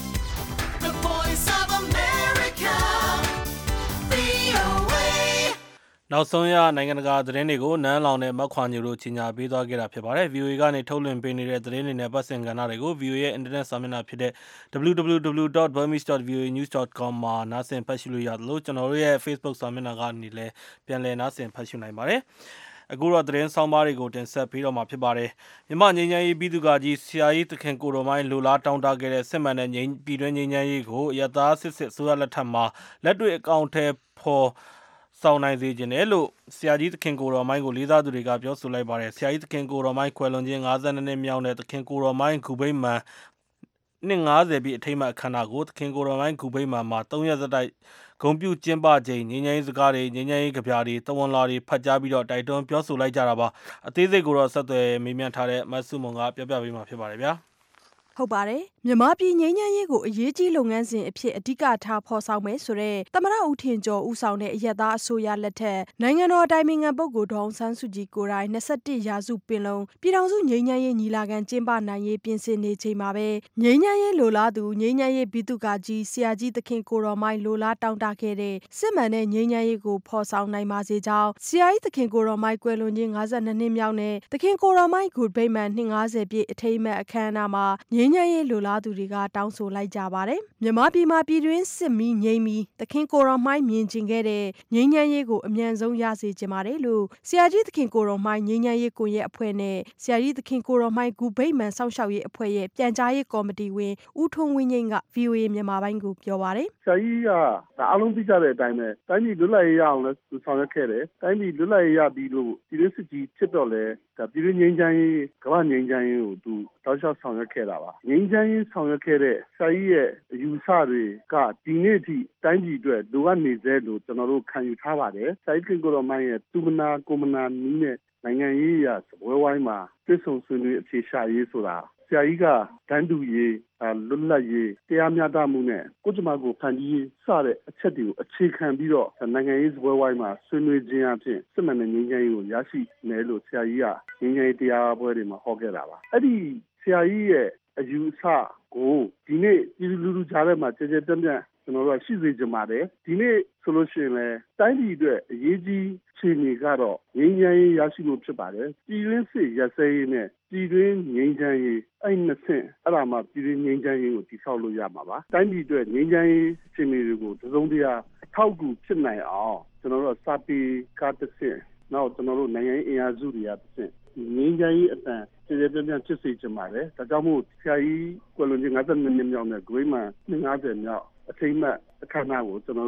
နောက်ဆုံးရနိုင်ငံတကာသတင်းတွေကိုနန်းလောင်နဲ့မက်ခွာညိုတို့ကြီးညာပေးသွားခဲ့တာဖြစ်ပါတယ်။ ဗီအိုအေ ကနေထုတ်လွှင့်ပေးနေတဲ့သတင်းတွေနဲ့ပတ်စင်ကဏ္ဍတွေကို ဗီအိုအေ ရဲ့အင်တာနက်စာမျက်နှာဖြစ်တဲ့ ဒဘလျူ ဒဘလျူ ဒဘလျူ ဒတ် ဘာမီစ် ဒတ် ဗီအိုအေ နျူးစ် ဒတ် ကွန် မှာနားဆင်ဖတ်ရှုလို့ရသလိုကျွန်တော်တို့ရဲ့ Facebook စာမျက်နှာကနေလည်းပြန်လည်နားဆင်ဖတ်ရှုနိုင်ပါတယ်။အခုတော့သတင်းဆောင်ပါးတွေကိုတင်ဆက်ပေးတော့မှာဖြစ်ပါတယ်။မြန်မာငြိမ်းချမ်းရေးပြည်သူ့ကကြီးဆရာကြီးသခင်ကိုတော်မိုင်းလိုလားတောင်းတခဲ့တဲ့စစ်မှန်တဲ့ငြိမ်းပြည်တွင်းငြိမ်းချမ်းရေးကိုရသားစစ်စစ်ဆိုရလက်ထက်မှာလက်တွေ့အကောင့်ထဲပေါ်ဆောင်နိုင်စေခြင်းနဲ့လို့ဆရာကြီးသခင်ကိုတော်မိုင်းကိုလေးစားသူတွေကပြောဆိုလိုက်ပါတယ်။ဆရာကြီးသခင်ကိုတော်မိုင်းကွယ်လွန်ခြင်း၅၂နှစ်မြောက်တဲ့သခင်ကိုတော်မိုင်းဂူဗိမာန်နှစ်၅၀ပြည့်အထိမ်းအမှတ်အခမ်းအနားကိုသခင်ကိုတော်မိုင်းဂူဗိမာန်မှာ၃ရက်ဆက်တိုက်ဂုဏ်ပြုကျင်းပချိန်ငြိမ်းချမ်းရေးစကားတွေငြိမ်းချမ်းရေးကြပြတွေတဝန်လာတွေဖတ်ကြားပြီးတော့တိုက်တွန်းပြောဆိုလိုက်ကြတာပါ။အသေးစိတ်ကိုတော့ဆက်သွယ်မေးမြန်းထားတဲ့မဆုမွန်ကပြောပြပေးမှာဖြစ်ပါတယ်ဗျာ။ဟုတ်ပါတယ်မြန်မာပြည်ငြိမ်းချမ်းရေးကိုအရေးကြီးလုပ်ငန်းစဉ်အဖြစ်အဓိကထားဖော်ဆောင်မယ်ဆိုတဲ့သမ္မတဦးထင်ကျော်ဦးဆောင်တဲ့အရက်သားအစိုးရလက်ထက်နိုင်ငံတော်အတိုင်ပင်ခံပုဂ္ဂိုလ်ဒေါ်အောင်ဆန်းစုကြည်ကိုယ်တိုင်၂၁ရာစုပင်လုံးပြည်ထောင်စုငြိမ်းချမ်းရေးညီလာခံကျင်းပနိုင်ရေးပြင်ဆင်နေချိန်မှာပဲငြိမ်းချမ်းရေးလိုလားသူငြိမ်းချမ်းရေးပြည်သူ့ကကြီးဆရာကြီးသခင်ကိုတော်မိုင်းလိုလားတောင်းတခဲ့တဲ့စစ်မှန်တဲ့ငြိမ်းချမ်းရေးကိုဖော်ဆောင်နိုင်ပါစေကြောင်းဆရာကြီးသခင်ကိုတော်မိုင်းကွယ်လွန်ခြင်း၅၂နှစ်မြောက်နဲ့သခင်ကိုတော်မိုင်းဂူဗိမာန်နှစ်၅၀ပြည့်အထိမ်းအမှတ်အခမ်းအနားမှာငြိမ်းချမ်းရေးလိုလားသူတွေကတောင်းဆိုလိုက်ကြပါတယ်။မြန်မာပြည်မှာပြည်တွင်းစစ်မီးငြိမ်းပြီးသခင်ကိုတော်မိုင်းမြင်ကျင်ခဲ့တဲ့ငြိမ်းချမ်းရေးကိုအမြန်ဆုံးရစေချင်ပါတယ်လို့ဆရာကြီးသခင်ကိုတော်မိုင်းငြိမ်းချမ်းရေးကွန်ရက်အဖွဲ့နဲ့ဆရာကြီးသခင်ကိုတော်မိုင်းဂူဗိမာန်စောင့်ရှောက်ရေးအဖွဲ့ရဲ့ပြန်ကြားရေးကော်မတီဝင်ဦးထွန်းဝင်းငိမ့်က ဗီအိုအေ မြန်မာပိုင်းကိုပြောပါတယ်။ဆရာကြီးကအားလုံးသိကြတဲ့အတိုင်းပဲတိုင်းပြည်လွတ်လပ်ရေးရအောင်လဲသူဆောင်ရွက်ခဲ့တယ်။တိုင်းပြည်လွတ်လပ်ရေးရပြီးလို့ပြည်တွင်းစစ်ကြီးဖြစ်တော့လဲဒါပြည်တွင်းငြိမ်းချမ်းရေးကမ္ဘာငြိမ်းချမ်းရေးကိုသူတောက်လျှောက်ဆောင်ရွက်ခဲ့တာပါ။ငြိမ်းချမ်းရေးဆောင်ရွက်ခဲ့တဲ့ဆရာကြီးရဲ့အယူဆတွေကဒီနေ့အထိတိုင်းပြည်အတွက်လိုအပ်နေသေးလို့ကျွန်တော်တို့ခံယူထားပါတယ်။ဆရာကြီးကိုတော်မိုင်းရဲ့သူမနာကိုမနာနည်းနဲ့နိုင်ငံရေးရာစပွဲဝိုင်းမှာတွစ်ဆုံဆွေးနွေးအဖြေရှာရေးဆိုတာဆရာကြီးကတန်းတူရေးလွတ်လပ်ရေးတရားမျှတမှုနဲ့ကိုယ်ကျမကိုဖန်တီးရေးစတဲ့အချက်တွေကိုအခြေခံပြီးတော့နိုင်ငံရေးစပွဲဝိုင်းမှာဆွေးနွေးခြင်းအပြင်စစ်မှန်တဲ့ငြိမ်းချမ်းရေးကိုရရှိမယ်လို့ဆရာကြီးကငြိမ်းချမ်းရေးတရားပွဲတွေမှာဟောခဲ့တာပါ။အဲ့ဒီဆရာကြီးရဲ့အယူအဆကိုဒီနေ့ပြည်သူလူထုကြားထဲမှာကြည်ကြဲပြန့်ပြန့်ကျွန်တော်တို့ရှိစေချင်ပါတယ်ဒီနေ့ဆိုလို့ရှိရင်လည်းတိုင်းပြည်အတွက်အရေးကြီးအခြေအနေကတော့ငြိမ်းချမ်းရေးရရှိဖို့ဖြစ်ပါတယ်ပြည်တွင်းစစ်ရပ်စဲရေးနဲ့ပြည်တွင်းငြိမ်းချမ်းရေးအဲ့နှစ်ဆင့်အဲ့ဒါမှပြည်တွင်းငြိမ်းချမ်းရေးကိုတည်ဆောက်လို့ရမှာပါတိုင်းပြည်အတွက်ငြိမ်းချမ်းရေးအခြေအနေတွေကိုတစုံတရာအထောက်အကူဖြစ်နိုင်အောင်ကျွန်တော်တို့စာပေကားတစ်ဆင့်နောက်ကျွန်တော်တို့နိုင်ငံရေးအင်အားစုတွေကတစ်ဆင့်ငြိမ်းချမ်းရေးအတန်ကျေကျေပြန့်ပြန့်ဖြစ်စေချင်ပါတယ်ဒါကြောင့်မို့ဆရာကြီးကွယ်လွန်ခြင်း၅၂နှစ်မြောက်နဲ့ဂရိမာနှစ်၅၀မြောက်အထိမ်းအမှတ်အခမ်းအနားကိုကျွန်တော်တို့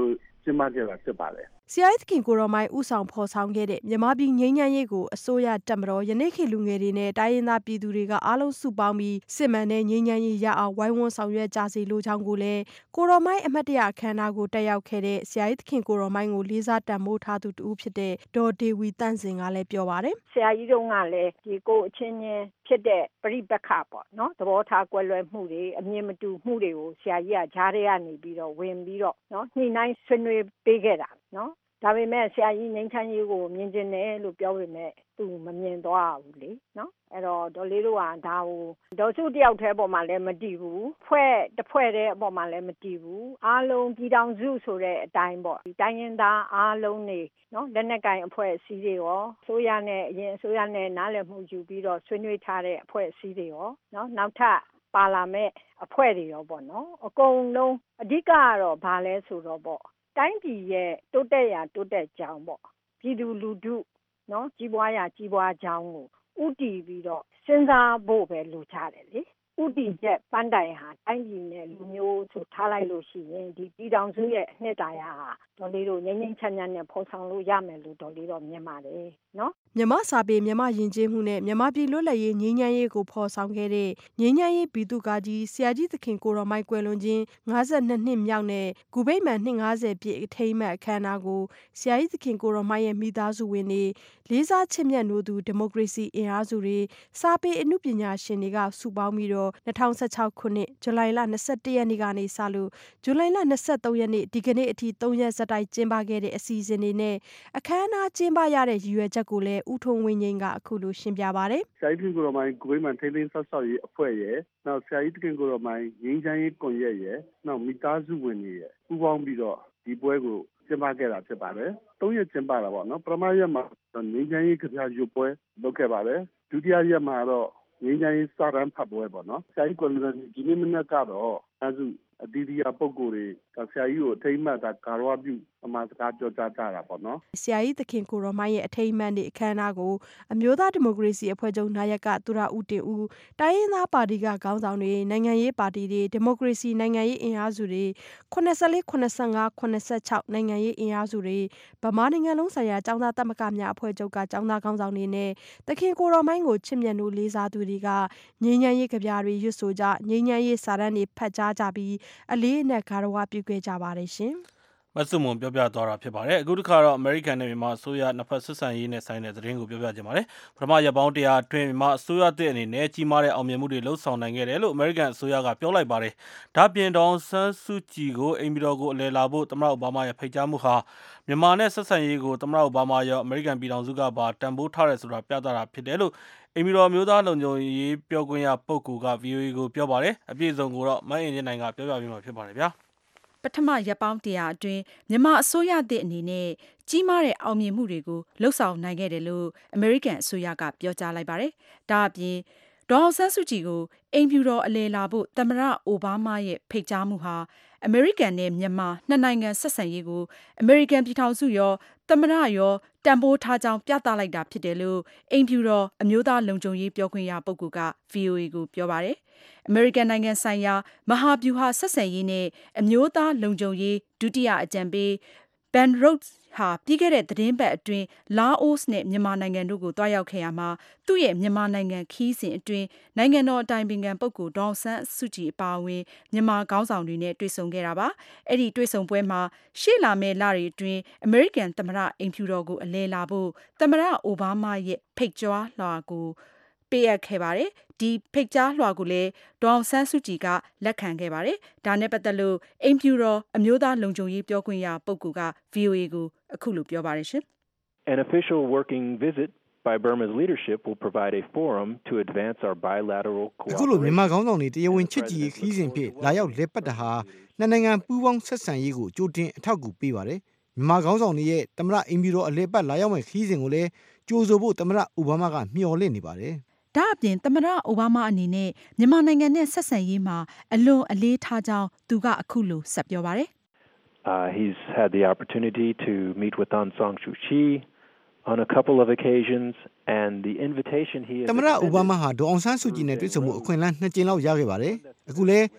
ကျင်းပခဲ့တာဖြစ်ပါတယ်ဆရာကြီးသခင်ကိုရောမိုင်းဦးဆောင်ဖော်ဆောင်ခဲ့တဲ့မြန်မာပြည်ငြိမ်းချမ်းရေးကိုအစိုးရတပ်မတော်ယနေ့ခေတ်လူငယ်တွေနဲ့တိုင်းရင်းသားပြည်သူတွေကအားလုံးစုပေါင်းပြီးစစ်မှန်တဲ့ငြိမ်းချမ်းရေးရအောင်ဝိုင်းဝန်းဆောင်ရွက်ကြစေလိုကြောင်းကိုလည်းကိုရောမိုင်းအမတ်တရအခမ်းအနားကိုတက်ရောက်ခဲ့တဲ့ဆရာကြီးသခင်ကိုရောမိုင်းကိုလေးစားတန်ဖိုးထားသူတူဖြစ်တဲ့ဒေါ်ဒေဝီတန့်စင်ကလည်းပြောပါတယ်ဆရာကြီးတို့ကလည်းဒီကိုအချင်းချင်းဖြစ်တဲ့ပြိပက္ခပေါ့နော်သဘောထားကွဲလွဲမှုတွေအမြင်မတူမှုတွေကိုဆရာကြီးကဂျားထဲကနေပြီးတော့ဝင်ပြီးတော့နော်ညှိနှိုင်းဆွေးနွေးပေးခဲ့တာနော်ဒါပေမဲ့ဆရာကြီးငြိမ်းချမ်းရေးကိုမြင်ကျင်တယ်လို့ပြောပေမဲ့သူမမြင်သွားဘူးလေနော်အဲ့တော့ဒေါ်လေးတို့ကဒါကိုဒေါ်စုတယောက်တည်းပေါ်မှာလည်းမတည်ဘူးဖွဲ့တစ်ဖွဲ့တည်းအပေါ်မှာလည်းမတည်ဘူးအားလုံးပြည်ထောင်စုဆိုတဲ့အတိုင်းပေါ့ဒီတိုင်းရင်းသားအားလုံးနေနော်လက်နက်ကင်အဖွဲ့အစည်းတွေရောဆိုရနဲ့အရင်အစိုးရနဲ့နားလည်မှုယူပြီးတော့ဆွေးနွေးထားတဲ့အဖွဲ့အစည်းတွေရောနော်နောက်ထပ်ပါလာမဲ့အဖွဲ့တွေရောပေါ့နော်အကုန်လုံးအဓိကကတော့ဘာလဲဆိုတော့ပေါ့တိုင်းပြည်ရဲ့တိုးတက်ရာတိုးတက်ကြောင်းပေါ့ပြည်သူလူထုနော်ကြီးပွားရာကြီးပွားကြောင်းကိုဥတည်ပြီးတော့စဉ်းစားဖို့ပဲလိုချတယ်လေဥတည်ချက်ပန်းတိုင်ဟာတိုင်းပြည်နဲ့လူမျိုးဆိုထားလိုက်လို့ရှိရင်ဒီပြည်ထောင်စုရဲ့နှစ်တာယာဟာဒေါ်လေးတို့ငြိမ်းငြိမ်းချမ်းချမ်းနဲ့ဖော်ဆောင်လို့ရမယ်လို့ဒေါ်လေးတော့မြင်ပါတယ်နော်မြမစာပေမြမယဉ်ကျေးမှုနဲ့မြမပြည်လွတ်လပ်ရေးငြိမ်းချမ်းရေးကိုဖော်ဆောင်ခဲ့တဲ့ငြိမ်းချမ်းရေးဘီသူကာကြီးဆရာကြီးသခင်ကိုရောမိုင်းကွယ်လွန်ခြင်း၅၂နှစ်မြောက်နဲ့ဂူဗိမာန်နှစ်၅၀ပြည့်အထိမ်းအမှတ်အခမ်းအနားကိုဆရာကြီးသခင်ကိုရောမိုင်းရဲ့မိသားစုဝင်တွေလေးစားချစ်မြတ်နိုးသူဒီမိုကရေစီအင်အားစုတွေစာပေအမှုပညာရှင်တွေကစုပေါင်းပြီးတော့၂၀၁၆ခုနှစ်ဇူလိုင်လ၂၁ရက်နေ့ကနေစလို့ဇူလိုင်လ၂၃ရက်နေ့ဒီကနေ့အထိ၃ရက်ဆက်တိုက်ကျင်းပခဲ့တဲ့အစီအစဉ်တွေနဲ့အခမ်းအနားကျင်းပရတဲ့ရည်ရွယ်ချက်ကိုလည်းဦးထုံးဝင်းငိမ့်ကအခုလိုရှင်းပြပါတယ်ဆရာကြီးသခင်ကိုရောမိုင်းဂူဗိမာန်ထိန်းသိမ်းဆောက်ရှောက်ရေးအဖွဲ့ရဲ့နောက်ဆရာကြီးသခင်ကိုရောမိုင်းငြိမ်းချမ်းရေးကွန်ရက်ရဲ့နောက်မိသားစုဝင်တွေရဲ့ပူးပေါင်းပြီးတော့ဒီပွဲကိုကျင်းပခဲ့တာဖြစ်ပါတယ်သုံးရက်ကျင်းပတာပေါ့နော်ပထမရက်မှာငြိမ်းချမ်းရေးကြပြရွတ်ပွဲလုပ်ခဲ့ပါတယ်ဒုတိယရက်မှာတော့ငြိမ်းချမ်းရေးစာရန်ဖတ်ပွဲပေါ့နော်ဆရာကြီးကွယ်လွန်ဒီနေ့မနက်ကတော့အဲစုအသီးသီးပုံကိုယ်တွေဆရာကြီးကိုအထိမ်းအမှတ်ဒါဂါရဝပြုအမှားစကားပြောကြားကြတာပေါ့နော်ဆရာကြီးသခင်ကိုရောမိုင်းရဲ့အထိမ်းအမှတ်နေ့အခမ်းအနားကိုအမျိုးသားဒီမိုကရေစီအဖွဲ့ချုပ်နာယကသူရဦးတင်ဦးတိုင်းရင်းသားပါတီကခေါင်းဆောင်တွေနိုင်ငံရေးပါတီတွေဒီမိုကရေစီနိုင်ငံရေးအင်အားစုတွေခုနှစ်၄ ခုနှစ်၅ ခုနှစ်၆နိုင်ငံရေးအင်အားစုတွေဗမာနိုင်ငံလုံးဆိုင်ရာကျောင်းသားသမဂ္ဂများအဖွဲ့ချုပ်ကကျောင်းသားခေါင်းဆောင်တွေနဲ့သခင်ကိုရောမိုင်းကိုချစ်မြတ်နိုးလေးစားသူတွေကငြိမ်းချမ်းရေးကြပြတွေရွတ်ဆိုကြငြိမ်းချမ်းရေးစာတမ်းတွေဖတ်ကြားကြပြီးအလေးအနက်ဂါရဝပြုခဲ့ကြပါတယ်ရှင်မဆုမွန်ပြောပြသွားတာဖြစ်ပါတယ်အခုတစ်ခါတော့ American နဲ့မြန်မာအစိုးရနှစ်ဖက်ဆက်ဆံရေးနဲ့ဆိုင်တဲ့သတင်းကိုပြောပြကြပါမယ်ပထမရက်ပေါင်းတရားအတွင်းမြန်မာအစိုးရတဲ့အနေနဲ့ကြီးမားတဲ့အောင်မြင်မှုတွေလှုပ်ဆောင်နိုင်ခဲ့တယ်လို့ American အစိုးရကပြောလိုက်ပါတယ်ဒါပြင်ဒေါ်ဆန်းစုကြည်ကိုအိမ်ပြည်တော်ကိုအလည်လာဖို့သမ္မတအိုဘားမားရဲ့ဖိတ်ကြားမှုဟာမြန်မာနဲ့ဆက်ဆံရေးကိုသမ္မတအိုဘားမားရော American ပြည်ထောင်စုကပါတန်ဖိုးထားတယ်ဆိုတာပြသတာဖြစ်တယ်လို့အိမ်ပြည်တော်မျိုးသားလုံခြုံရေးပြောခွင့်ရပုဂ္ဂိုလ်က ဗီအိုအေ ကိုပြောပါတယ်အပြည့်အစုံကိုတော့မအင်ဂျင်နိုင်ကပြောပြပေးမှာဖြစ်ပါတယ်ဗျာပထမရက်ပေါင်းတရားအတွင်းမြန်မာအစိုးရသစ်အနေနဲ့ကြီးမားတဲ့အောင်မြင်မှုတွေကိုလှုပ်ဆောင်နိုင်ခဲ့တယ်လို့အမေရိကန်အစိုးရကပြောကြားလိုက်ပါတယ်။ဒါအပြင်ဒေါ်အောင်ဆန်းစုကြည်ကိုအိမ်ဖြူတော်အလည်လာဖို့သမ္မတအိုဘားမားရဲ့ဖိတ်ကြားမှုဟာအမေရိကန်နဲ့မြန်မာနှစ်နိုင်ငံဆက်ဆံရေးကိုအမေရိကန်ပြည်ထောင်စုရောသမ္မတရောတန်ဖိုးထားကြောင်းပြသလိုက်တာဖြစ်တယ်လို့အိမ်ဖြူတော်အမျိုးသားလုံခြုံရေးပြောခွင့်ရပုဂ္ဂိုလ်က ဗီအိုအေ ကိုပြောပါတယ်။အမေရိကန်နိုင်ငံဆိုင်ရာမဟာဗျူဟာဆက်ဆံရေးနဲ့အမျိုးသားလုံခြုံရေးဒုတိယအကြံပေး Ben Rhodes ဟာပြီးခဲ့တဲ့သတင်းပတ်အတွင်းလာအိုနဲ့မြန်မာနိုင်ငံတို့ကိုတွားရောက်ခဲ့ရမှာသူ့ရဲ့မြန်မာနိုင်ငံခီးစဉ်အတွင်းနိုင်ငံတော်အတိုင်ပင်ခံပုဂ္ဂိုလ်ဒေါ်အောင်ဆန်းစုကြည်အပါအဝင်မြန်မာခေါင်းဆောင်တွေနဲ့တွေ့ဆုံခဲ့တာပါ။အဲ့ဒီတွေ့ဆုံပွဲမှာရှေ့လာမယ့်လတွေအတွင်းအမေရိကန်သမ္မတအိမ်ဖြူတော်ကိုအလည်လာဖို့သမ္မတအိုဘားမားရဲ့ဖိတ်ကြားလွှာကိုပေးအပ်ခဲ့ပါတယ်။ဒီဖိတ်ကြားလွှာကိုလည်းဒေါ်အောင်ဆန်းစုကြည်ကလက်ခံခဲ့ပါတယ်။ဒါနဲ့ပတ်သက်လို့အိမ်ဖြူတော်အမျိုးသားလုံခြုံရေးပြောခွင့်ရပုဂ္ဂိုလ်က ဗီအိုအေ ကိုအခုလိုပြောပါတယ်ရှင်။ An official working visit by Burma's leadership will provide a forum to advance our bilateral cooperation. အခုလိုမြန်မာခေါင်းဆောင်တွေတရားဝင်ချစ်ကြည်ရေးခီးစဉ်ဖြစ်လာရောက်လက်ပတ်တာဟာနှစ်နိုင်ငံပူးပေါင်းဆက်ဆံရေးကိုကြိုတင်အထောက်အကူပေးပါတယ်။မြန်မာခေါင်းဆောင်တွေရဲ့သမ္မတအိမ်ပြည်တော်အလည်ပတ်လာရောက်မဲ့ခီးစဉ်ကိုလည်းကြိုဆိုဖို့သမ္မတအိုဘားမားကမျှော်လင့်နေပါတယ်။ဒါအပြင်သမ္မတအိုဘားမားအနေနဲ့မြန်မာနိုင်ငံနဲ့ဆက်ဆံရေးမှာအလွန်အလေးထားကြောင်းသူကအခုလိုဆက်ပြောပါတယ်။ Uh, he's had the opportunity to meet with Aung San Suu Kyi on a couple of occasions and the invitation he သမ္မတအိုဘားမားဟာဒေါ်အောင်ဆန်းစုကြည်နဲ့တွေ့ဆုံမှုအခွင့်အလမ်းနှစ်ကြိမ်လောက်ရခဲ့ပါတယ်။အခုလဲဘ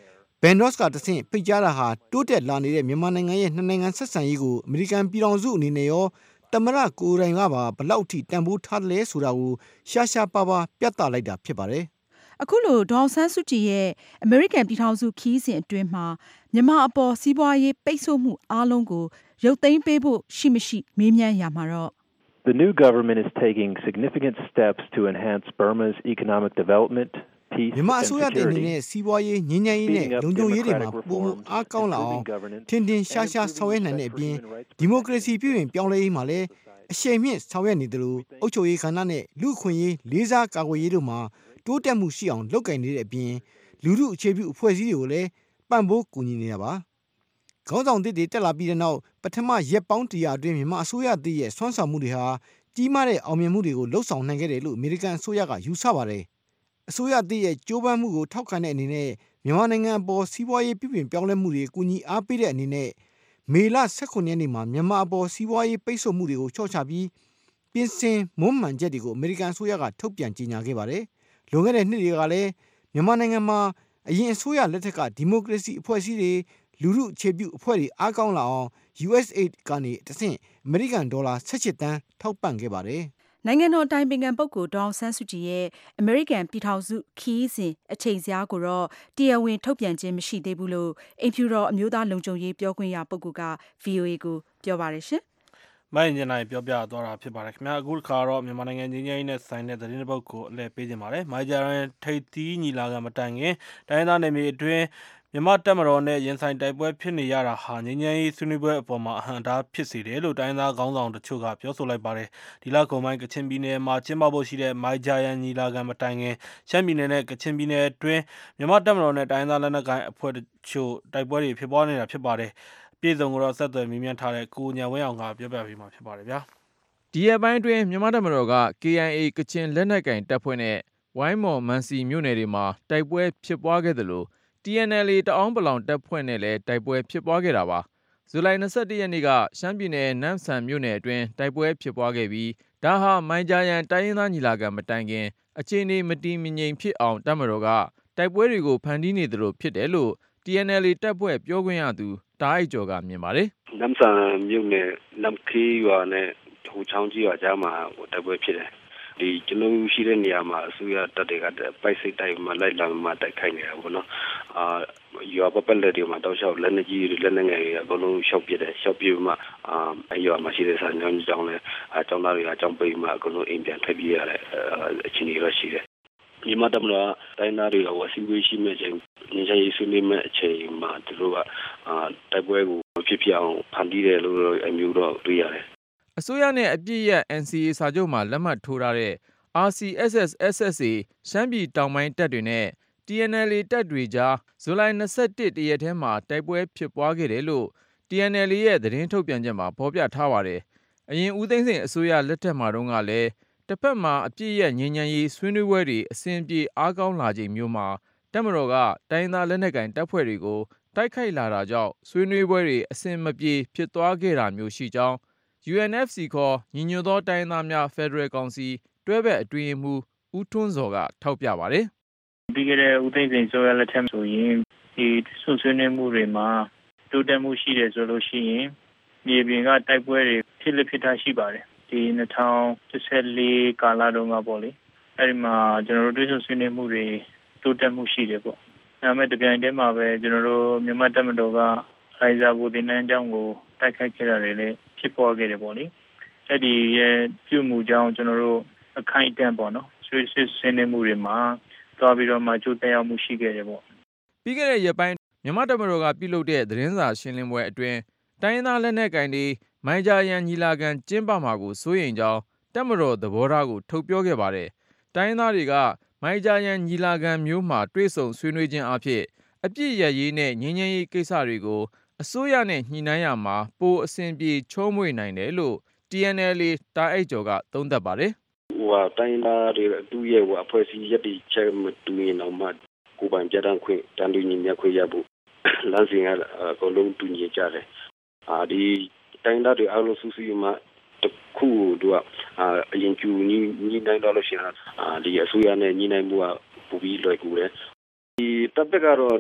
န်ဒေါ့စ်ကတဆင့်ဖိတ်ကြားတာဟာတိုးတက်လာနေတဲ့မြန်မာနိုင်ငံရဲ့နှစ်နိုင်ငံဆက်ဆံရေးကိုအမေရိကန်ပြည်ထောင်စုအနေနဲ့ရောသမ္မတကိုယ်တိုင်ကပါဘလောက်ထိတန်ဖိုးထားတယ်လဲဆိုတာကိုရှားရှားပါးပါးပြသလိုက်တာဖြစ်ပါတယ်။အခုလိုဒေါ်အောင်ဆန်းစုကြည်ရဲ့အမေရိကန်ပြည်ထောင်စုခီးစဉ်အတွင်းမှာမြန်မာအပေါ်စီးပွားရေးပိတ်ဆို့မှုအားလုံးကိုရုပ်သိမ်းပေးဖို့ရှိမရှိမေးမြန်းရမှာတော့ The new government is taking significant steps to enhance Burma's economic development, peace and security. မြန်မာအစိုးရတင်နေတဲ့စီးပွားရေးငြိမ်းချမ်းရေးနဲ့လုံခြုံရေးတွေမှာပုံမှန်အားကောင်းလာအောင်ထင်ထင်ရှားရှားဆောင်ရွက်နိုင်တဲ့အပြင်ဒီမိုကရေစီပြည်ပြင်ပြောင်းလဲရေးမှာလည်းအရှိန်မြင့်ဆောင်ရွက်နေတယ်လို့အုပ်ချုပ်ရေးခန္ဓာနဲ့လူ့အခွင့်အရေးလေးစားကာကွယ်ရေးတို့မှာတိုးတက်မှုရှိအောင်လုပ်ကိုင်နေတဲ့အပြင်လူထုအခြေပြုအဖွဲ့အစည်းတွေကိုလည်းပံ့ပိုးကူညီနေတာပါခေါင်းဆောင်သစ်တွေတက်လာပြီးတဲ့နောက်ပထမရက်ပေါင်းတရာအတွင်းမြန်မာအစိုးရသစ်ရဲ့ဆွမ်းဆောင်မှုတွေဟာကြီးမားတဲ့အောင်မြင်မှုတွေကိုလှုပ်ဆောင်နိုင်ခဲ့တယ်လို့အမေရိကန်အစိုးရကယူဆပါတယ်အစိုးရသစ်ရဲ့ကြိုးပမ်းမှုကိုထောက်ခံတဲ့အနေနဲ့မြန်မာနိုင်ငံအပေါ်စီးပွားရေးပြည်ပြင်ပြောင်းလဲမှုတွေကူညီအားပေးတဲ့အနေနဲ့မေလ၁၉ရက်နေ့မှာမြန်မာအပေါ်စီးပွားရေးပိတ်ဆို့မှုတွေကိုချော့ချပြီးပြင်ဆင်မွမ်းမံချက်တွေကိုအမေရိကန်အစိုးရကထုတ်ပြန်ကြေညာခဲ့ပါတယ်လွန်ခဲ့တဲ့နှစ်တွေကလည်းမြန်မာနိုင်ငံမှာအရင်အစိုးရလက်ထက်ကဒီမိုကရေစီအဖွဲ့အစည်းတွေလူထုအခြေပြုအဖွဲ့တွေအားကောင်းလာအောင် ယူ အက်စ် အေid ကနေတဆင့်အမေရိကန်ဒေါ်လာ၁၈တန်းထောက်ပံ့ခဲ့ပါတယ်။နိုင်ငံတော်တိုင်ပင်ခံပုဂ္ဂိုလ်ဒေါ်အောင်ဆန်းစုကြည်ရဲ့အမေရိကန်ပြည်ထောင်စုခီးစဉ်အချိန်စရာကိုတော့တရားဝင်ထုတ်ပြန်ခြင်းမရှိသေးဘူးလို့အိမ်ဖြူတော်အမျိုးသားလုံခြုံရေးပြောခွင့်ရပုဂ္ဂိုလ်က ဗွီအိုအေ ကိုပြောပါတယ်ရှင်။မိုင်းညနိုင်ပြောပြသွားတာဖြစ်ပါတယ်ခင်ဗျာအခုတစ်ခါတော့မြန်မာနိုင်ငံငြိမ်းချမ်းရေးနဲ့ဆိုင်တဲ့သတင်းတစ်ပုဒ်ကိုအလဲပေးခြင်းပါတယ်မိုင်းဂျာရန်ထိပ်သီးညီလာခံမတိုင်ခင်တိုင်းသားနယ်မြေအတွင်းမြန်မာတပ်မတော်နဲ့ရင်ဆိုင်တိုက်ပွဲဖြစ်နေရတာဟာငြိမ်းချမ်းရေးဆွေးနွေးပွဲအပေါ်မှာအဟန့်အတားဖြစ်စေတယ်လို့တိုင်းသားခေါင်းဆောင်တချို့ကပြောဆိုလိုက်ပါတယ်ဒီလကုန်ပိုင်းကချင်ပြည်နယ်မှာကျင်းပဖို့ရှိတဲ့မိုင်းဂျာရန်ညီလာခံမတိုင်ခင်ရှမ်းပြည်နယ်နဲ့ကချင်ပြည်နယ်အတွင်းမြန်မာတပ်မတော်နဲ့တိုင်းသားလက်နက်ကိုင်အဖွဲ့တချို့တိုက်ပွဲတွေဖြစ်ပွားနေတာဖြစ်ပါတယ်ပြည်စုံကတော့ဆက်သွယ်မြင်းမြန်းထားတဲ့ကိုညံဝင်းအောင်ကပြောပြပေးမှာဖြစ်ပါတယ်ဗျာဒီရက်ပိုင်းတွင်မြန်မာတပ်မတော်က ကေ အိုင် အေ ကချင်လက်နက်ကင်တပ်ဖွဲ့နဲ့ဝိုင်းမော်မန်စီမြို့နယ်တွေမှာတိုက်ပွဲဖြစ်ပွားခဲ့သလို တီ အန် အယ်လ် အေ တအောင်းပလောင်တပ်ဖွဲ့နဲ့လည်းတိုက်ပွဲဖြစ်ပွားခဲ့တာပါဇူလိုင်၂၁ရက်နေ့ကရှမ်းပြည်နယ်နမ့်ဆန်မြို့နယ်အတွင်းတိုက်ပွဲဖြစ်ပွားခဲ့ပြီးဒါဟာမိုင်းဂျာရန်တိုင်းရင်းသားညီလာခံမတိုင်ခင်အခြေအနေမတည်မငြိမ်ဖြစ်အောင်တပ်မတော်ကတိုက်ပွဲတွေကိုဖန်တီးနေသလိုဖြစ်တယ်လို့ တီ အန် အယ်လ် အေ တပ်ဖွဲ့ပြောခွင့်ရသူတားအိုက်ကျော်ကမြင်ပါတယ်နမ့်ဆန်မြို့နယ်နမ်ခေးရွာနဲ့ဟိုချောင်းကြီးရွာကြားမှာတိုက်ပွဲဖြစ်တယ်ဒီကျွန်တော်ရှိတဲ့နေရာမှာအစိုးရတပ်တွေကပိုက်စိတ်တိုက်မှာလိုက်လာမှတိုက်ခိုက်နေတာပေါ့နော်အာရွာပပလက်တွေမှာတောက်လျှောက်လက်နက်ကြီးတွေလက်နက်ငယ်တွေအကုန်လုံးရှောက်ပစ်တယ်ရှောက်ပြမှအာအရွာမှာရှိတဲ့ဆန်ညောင်းကြောင်းလဲအကြောင်းသားတွေအကြောင်းပိမှအကုန်လုံးအိမ်ပြန်ထွက်ပြေးရတဲ့အချိန်တွေတော့ရှိတယ်ဒီမှာတမလို့တိုင်းသားတွေကဝစီဝေးရှိမဲ့ချိန်ငင်းချရေးဆွေးနွေးမဲ့အချိန်မှာသူတို့ကအာတိုက်ပွဲကိုဖြစ်ဖြစ်အောင်ဖန်တီးတယ်လို့အမျိုးတော့တွေ့ရတယ်အစိုးရနဲ့အပြည့်ရဲ့ အန် စီ အေ စာချုပ်မှာလက်မှတ်ထိုးထားတဲ့ အာ စီ အက်စ် အက်စ် အက်စ် အက်စ် အေ ရှမ်းပြည်တောင်ပိုင်းတပ်တွေနဲ့ တီ အန် အယ်လ် အေ တပ်တွေကြားဇူလိုင်၂၁တရက်ထဲမှာတိုက်ပွဲဖြစ်ပွားခဲ့တယ်လို့ တီ အန် အယ်လ် အေ ရဲ့သတင်းထုတ်ပြန်ချက်မှာဖော်ပြထားပါတယ်။အရင်ဦးသိန်းစိန်အစိုးရလက်ထက်မှာတုန်းကလည်းတစ်ဖက်မှာအပြည့်ရဲ့ငြိမ်းချမ်းရေးဆွေးနွေးပွဲတွေအစဉ်ပြေအားကောင်းလာချိန်မျိုးမှာတပ်မတော်ကတိုင်းသားလက်နက်ကိုင်တပ်ဖွဲ့တွေကိုတိုက်ခိုက်လာတာကြောင့်ဆွေးနွေးပွဲတွေအစဉ်မပြေဖြစ်သွားခဲ့တာမျိုးရှိကြောင်း ယူ အန် အက်ဖ် စီ ခေါ်ညီညွတ်သောတိုင်းသားများဖက်ဒရယ်ကောင်စီတွဲဘက်အတွင်းရေးမှူးဦးထွန်းဇော်ကထောက်ပြပါတယ်။ပြီးခဲ့တဲ့ဦးသိန်းစိန်ဆိုရလက်ထက်ဆိုရင်ဒီဆွဆွေးနွေးမှုတွေမှာတိုးတက်မှုရှိတယ်ဆိုလို့ရှိရင်မြေပြင်ကတိုက်ပွဲတွေဖြစ်လက်ဖြစ်ထားရှိပါတယ်။ဒီ၂၀၁၄ကာလတုန်းကပေါ့လေအဲဒီမှာကျွန်တော်တို့တွေ့ဆုံဆွေးနွေးမှုတွေတိုးတက်မှုရှိတယ်ပေါ့။ဒါပေမဲ့တပြိုင်တည်းမှာပဲကျွန်တော်တို့မြန်မာတပ်မတော်ကအိုင်ဇာဘူတင်နန်းကျောင်းကိုတိုက်ခိုက်ခဲ့တာတွေလည်းဖြစ်ပေါ်ခဲ့တယ်ပေါ့လေအဲ့ဒီရဲ့ပြုမှုကြောင့်ကျွန်တော်တို့အခိုင်အတန့်ပေါ့နော်ဆွေးဆွေးဆွေးနွေးမှုတွေမှာသွားပြီးတော့မှကြိုးတက်ရောက်မှုရှိခဲ့တယ်ပေါ့ပြီးခဲ့တဲ့ရက်ပိုင်းမြန်မာတပ်မတော်ကပြုလုပ်တဲ့သတင်းစာရှင်းလင်းပွဲအတွင်းတိုင်းသားလက်နက်ကိုင်တွေမိုင်းဂျာရန်ညီလာခံကျင်းပမှာကိုစိုးရိမ်ကြောင်းတပ်မတော်သဘောထားကိုထုတ်ပြောခဲ့ပါတယ်တိုင်းသားတွေကမိုင်းဂျာရန်ညီလာခံမျိုးမှာတွေ့ဆုံဆွေးနွေးခြင်းအဖြစ်အပြည့်ရရေးနဲ့ငြိမ်းချမ်းရေးကိစ္စတွေကိုအစိုးရနဲ့ညှိနှိုင်းရမှာပိုအဆင်ပြေချောမွေ့နိုင်တယ်လို့ တီ အန် အယ်လ် အေ တာအိုက်ကျော်ကသုံးသပ်ပါတယ်ဟိုဟာတိုင်းသားတွေသူ့ရဲ့ဟိုအဖွဲ့အစည်းရည်တည်ချက်မတူရင်တော့မှကိုပိုင်ပြတ်တန်းခွင့်တန်တူညီမျှခွင့်ရဖို့လမ်းစဉ်ကအကုန်လုံးတူညီကြတယ်အာဒီတိုင်းသားတွေအားလုံးစုစည်းမှတခုတို့အာအရင်ကျူညီညီနိုင်တော့လို့ရှိရင်အာဒီအစိုးရနဲ့ညီနိုင်မှုကပူပြီးလွယ်ကူတယ်ဒီတပ်သက်ကတော့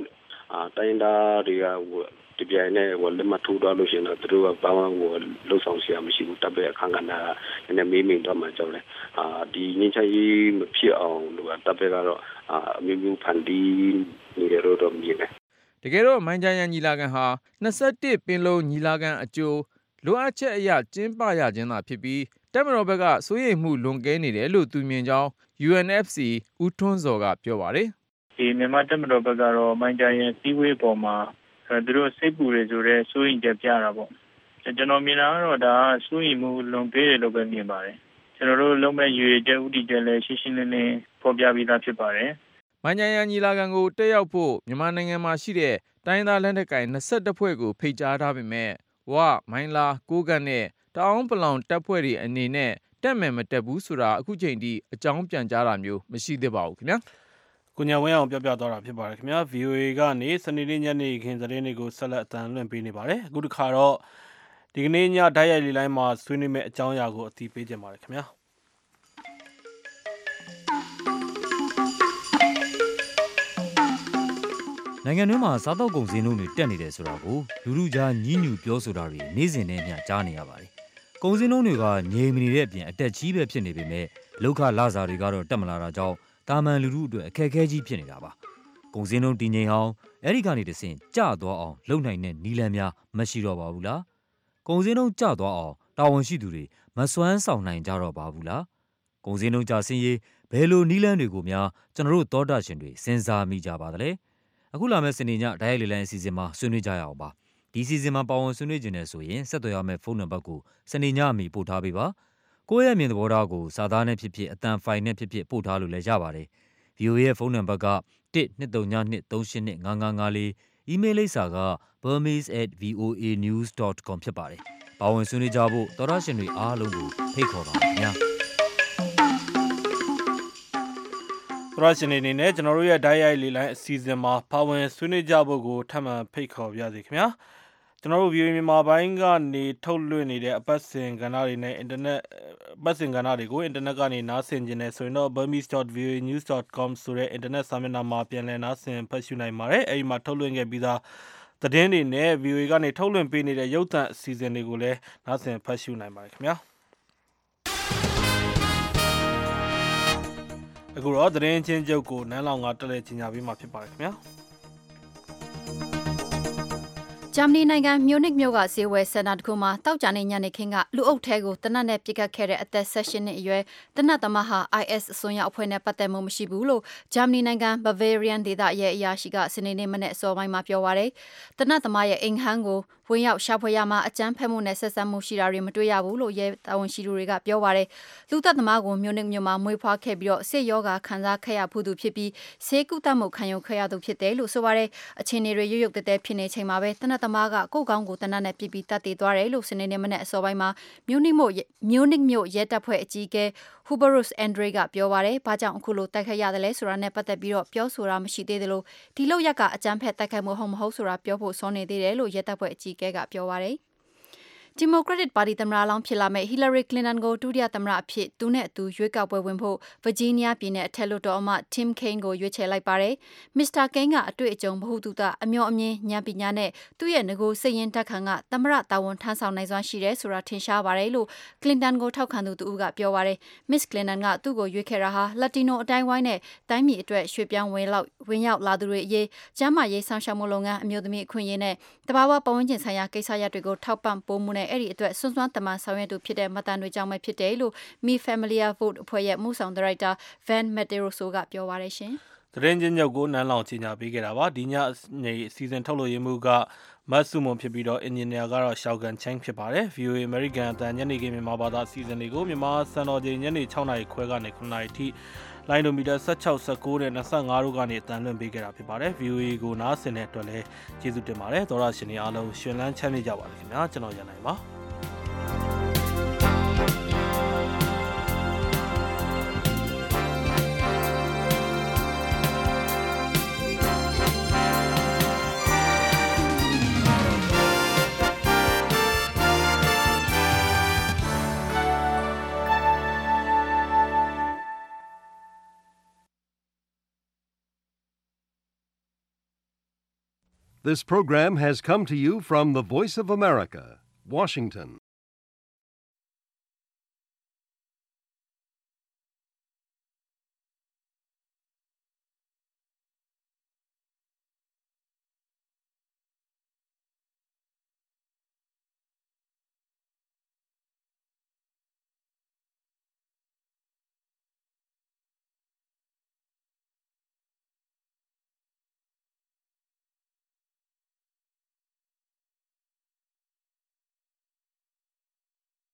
အာတိုင်းသားတွေကဟိုတပြိုင်နဲ့ဟိုလက်မထိုးတော့လို့ရှိရင်တော့သူတို့ကဘာမှဟိုလှုပ်ဆောင်စရာမရှိဘူးတပ်ပဲအခန်းကဏ္ဍကနည်းနည်းမေးမိန်တော့မှကြောက်လဲအာဒီငင်းချရေးမဖြစ်အောင်လို့တပ်ပဲကတော့အာအမျိုးမျိုးဖန်တီးနေရတော့မြင်တယ်တကယ်တော့မိုင်းကြရန်ညီလာခံဟာနှစ်ဆယ့်တစ်ပင်လုံးညီလာခံအကျိုးလိုအပ်ချက်အရကျင်းပရခြင်းသာဖြစ်ပြီးတပ်မတော်ဘက်ကစိုးရိမ်မှုလွန်ကဲနေတယ်လို့သူမြင်ကြောင်း ယူ အန် အက်ဖ် စီ ဦးထွန်းစောကပြောပါတယ်ဒီမြန်မာတပ်မတော်ဘက်ကတော့မိုင်းကြရန်စီးဝေးပေါ်မှာသူတို့စိတ်ပူတွေဆိုတဲ့စိုးရိမ်ချက်ပြတာပေါ့ကျွန်တော်မြင်တာကတော့ဒါစိုးရိမ်မှုလွန်ကဲတယ်လို့ပဲမြင်ပါတယ်ကျွန်တော်တို့လုံးမဲ့ရွေချက်ဥတီချက်လည်းရှင်းရှင်းလင်းလင်းဖော်ပြပြီးသားဖြစ်ပါတယ်မိုင်းကြရန်ညီလာခံကိုတက်ရောက်ဖို့မြန်မာနိုင်ငံမှာရှိတဲ့တိုင်းသားလက်နက်ကိုင်၂၁ဖွဲ့ကိုဖိတ်ကြားထားပေမဲ့ဝမိုင်းလာကိုးကတ်နဲ့တအောင်းပလောင်တပ်ဖွဲ့တွေအနေနဲ့တက်မယ်မတက်ဘူးဆိုတာအခုချိန်ထိအကြောင်းပြန်ကြားတာမျိုးမရှိသေးပါဘူးခင်ဗျာကိုညာဝင်းအောင်ပြောပြသွားတာဖြစ်ပါတယ်ခင်ဗျာ ဗီအိုအေ ကနေစနေနေ့ညနေခင်းသတင်းတွေကိုဆက်လက်အသံလွှင့်ပေးနေပါတယ်အခုတစ်ခါတော့ဒီကနေ့ညဓာတ်ရိုက်လေးလိုင်းမှာဆွေးနွေးမယ့်အကြောင်းအရာကိုအသိပေးကြပါရခင်ဗျာနိုင်ငံတွင်းမှာစားတောက်ကုန်စည်နှုန်းတွေတက်နေတယ်ဆိုတာကိုလူလူကြားညှိညူပြောဆိုတာတွေနေ့စဉ်နဲ့အမျှကြားနေရပါတယ်။ကုန်စည်နှုန်းတွေကငြိမ်မနေတဲ့အပြင်အတက်ကြီးပဲဖြစ်နေပေမဲ့လောက်ခလစားတွေကတော့တက်မလာတာကြောင့်တာမန်လူလူအတွက်အခက်အခဲကြီးဖြစ်နေတာပါ။ကုန်စည်နှုန်းတည်ငြိမ်အောင်အဲ့ဒီကနေတဆင့်ကျသွားအောင်လုပ်နိုင်တဲ့နည်းလမ်းများမရှိတော့ပါဘူးလား။ကုန်စည်နှုန်းကျသွားအောင်တာဝန်ရှိသူတွေမစွမ်းဆောင်နိုင်ကြတော့ပါဘူးလား။ကုန်စည်နှုန်းကျဆင်းရေးဘယ်လိုနည်းလမ်းတွေကိုများကျွန်တော်တို့သောတာရှင်တွေစဉ်းစားမိကြပါသလဲ။အခုလာမယ့်စနေညဓာတ်ရိုက်လေးလိုင်းအစီအစဉ်မှာဆွေးနွေးကြရအောင်ပါဒီအစီအစဉ်မှာပါဝင်ဆွေးနွေးကြတယ်ဆိုရင်ဆက်သွယ်ရမယ့်ဖုန်းနံပါတ်ကိုစနေညအမီပို့ထားပေးပါကိုယ့်ရဲ့မြင်သဘောထားကိုစာသားနဲ့ဖြစ်ဖြစ်အသံဖိုင်နဲ့ဖြစ်ဖြစ်ပို့ထားလို့လည်းရပါတယ် ဗီအိုအေ ရဲ့ဖုန်းနံပါတ်ကတစ်နှစ်သုံးညနှစ်သုံးရှင်းနှစ်ငါးငါးငါးလေးအီးမေးလ်လိပ်စာက burmese at v o a news dot com ဖြစ်ပါတယ်ပါဝင်ဆွေးနွေးကြဖို့သောတာရှင်တွေအားလုံးကိုဖိတ်ခေါ်ပါခင်ဗျာပရရှင်နေနဲ့ကျွန်တော်တို့ရဲ့ဓာတ်ရိုက်လေးလိုင်းအစီအစဉ်မှာပါဝင်ဆွေးနွေးကြဖို့ကိုထပ်မံဖိတ်ခေါ်ပါရစေခင်ဗျာကျွန်တော်တို့ ဗီအိုအေ မြန်မာပိုင်းကနေထုတ်လွှင့်နေတဲ့အပတ်စဉ်ကဏ္ဍတွေနဲ့အင်တာနက်ပတ်စဉ်ကဏ္ဍတွေကိုအင်တာနက်ကနေနားဆင်ကြနေဆိုရင်တော့ burmese dot v o a news dot com ဆိုတဲ့အင်တာနက်စာမျက်နှာမှာပြန်လည်နားဆင်ဖတ်ရှုနိုင်ပါတယ်အဲဒီမှာထုတ်လွှင့်ခဲ့ပြီးသားသတင်းတွေနဲ့ ဗီအိုအေ ကနေထုတ်လွှင့်ပေးနေတဲ့ရုပ်သံအစီအစဉ်တွေကိုလည်းနားဆင်ဖတ်ရှုနိုင်ပါတယ်ခင်ဗျာအခုတော့သတင်းချင်းချုပ်ကိုနန်းလောင်ကတက်လက်ကြီးညာပေးမှာဖြစ်ပါတယ်ခင်ဗျာဂျာမနီနိုင်ငံမြူနစ်မြို့ကဈေးဝယ်စင်တာတစ်ခုမှာတောက်ကြနေညနေခင်းကလူအုပ်ထဲကိုတနတ်နဲ့ပြစ်ခတ်ခဲ့တဲ့အသက်၁၈နှစ်အရွယ်တနတ်သမားဟာ အိုင်အက်စ် အစွန်းရောက်အဖွဲ့နဲ့ပတ်သက်မှုမရှိဘူးလို့ဂျာမနီနိုင်ငံ Bavarian ဒေသရဲ့အရာရှိကစနေနေ့မနေ့အစောပိုင်းမှာပြောပါရယ်တနတ်သမားရဲ့အိမ်ဟန်းကိုဝင်ရောက်ရှာဖွေရမှာအကြမ်းဖက်မှုနဲ့ဆက်စပ်မှုရှိတာတွေမတွေ့ရဘူးလို့ရဲတာဝန်ရှိသူတွေကပြောပါရယ်လူသက်သမားကိုမြူနစ်မြို့မှာမွေးဖွားခဲ့ပြီးတော့စစ်ရောဂါခံစားခဲ့ရဖူးသူဖြစ်ပြီးဆေးကုသမှုခံယူခဲ့ရသူဖြစ်တယ်လို့ဆိုပါရယ်အခြေအနေတွေရွရွတဲတဲဖြစ်နေချိန်မှာပဲတနတ်သမားကကိုယ်ကောင်းကိုတနတ်နဲ့ပြစ်ပြီးတတ်တည်သွားတယ်လို့စနေနေ့မနေ့အစောပိုင်းမှာမြူနစ်မြို့မြူနစ်မြို့ရဲတပ်ဖွဲ့အကြီးအကဲ Hubertus Andre ကပြောပါရယ်ဘာကြောင့်အခုလိုတိုက်ခိုက်ရတယ်လဲဆိုတာနဲ့ပတ်သက်ပြီးတော့ပြောဆိုတာမရှိသေးသလိုဒီလောက်ရက်ကအကြမ်းဖက်တိုက်ခိုက်မှုဟုတ်မဟုတ်ဆိုတာပြောဖို့စောနေသေးတယ်လို့ရဲတပ်ဖွဲ့အကြီးအကဲကပြောပါရယ်ဒီမိုကရက်တစ်ပါတီသမ္မတလောင်းဖြစ်လာမဲ့ Hillary Clinton ကိုဒုတိယသမ္မတအဖြစ်သူနဲ့အတူရွေးကောက်ပွဲဝင်ဖို့ Virginia ပြည်နယ်အထက်လွှတ်တော်အမတ် Tim Kaine ကိုရွေးချယ်လိုက်ပါတယ်။ Mister Kaine ကအတွေ့အကြုံဗဟုသုတအမျှော်အမြင်ဉာဏ်ပညာနဲ့သူ့ရဲ့ငကိုစိတ်ရင်းဓာတ်ခံကသမ္မတတာဝန်ထမ်းဆောင်နိုင်စွမ်းရှိတယ်ဆိုတာထင်ရှားပါတယ်လို့ Clinton ကိုထောက်ခံသူတူကပြောပါတယ်။ Miss Clinton ကသူ့ကိုရွေးခဲ့တာဟာ Latino အတိုင်းဝိုင်းနဲ့တိုင်းပြည်အတွက်ရွှေ့ပြောင်းဝင်လောက်ဝင်ရောက်လာသူတွေအရေးကျန်းမာရေးဆောင်ရှောက်မှုလုပ်ငန်းအမျိုးသမီးအခွင့်အရေးနဲ့တဘာဝပတ်ဝန်းကျင်ဆိုင်ရာကိစ္စရပ်တွေကိုထောက်ပံ့ပို့မှုနဲ့အဲ့ဒီအတွက်စွမ်းစွမ်းတမန်ဆောင်ရွက်သူဖြစ်တဲ့မတန်တွေကြောင့်ပဲဖြစ်တယ်လို့ Mi Familia Vote အဖွဲ့ရဲ့မှုဆောင်ဒါရိုက်တာ Van Metteroso ကပြောပါရရှင်။သတင်းချင်းချုပ်ကိုနန်းလောင်ကြီးညာပေးခဲ့တာပါ။ဒီညနေအစီအစဉ်ထုတ်လို့ရမှုကမတ်စုမွန်ဖြစ်ပြီးတော့အင်ဂျင်နီယာကတော့ရှောက်ကန်ချင်းဖြစ်ပါတယ်။ ဗီအိုအေ American အတန်ညနေခင်းမြန်မာဘာသာအစီအစဉ်တွေကိုမြန်မာစံတော်ချိန်ညနေ၆နာရီခွဲကနေခုနှစ်နာရီထိလိုင်းဒိုမီတာ၁၆ ၁၉နဲ့၂၅တို့ကနေအတန်လွှင့်ပေးခဲ့တာဖြစ်ပါတယ်။ ဗီအိုအေ ကိုနားဆင်တဲ့အတွက်လည်းကျေးဇူးတင်ပါတယ်။သောရရှင်တွေအားလုံးရှင်လန်းချမ်းမြေ့ကြပါစေခင်ဗျာ။ကျွန်တော်ရန်နိုင်ပါ This program has come to you from the Voice of America, Washington.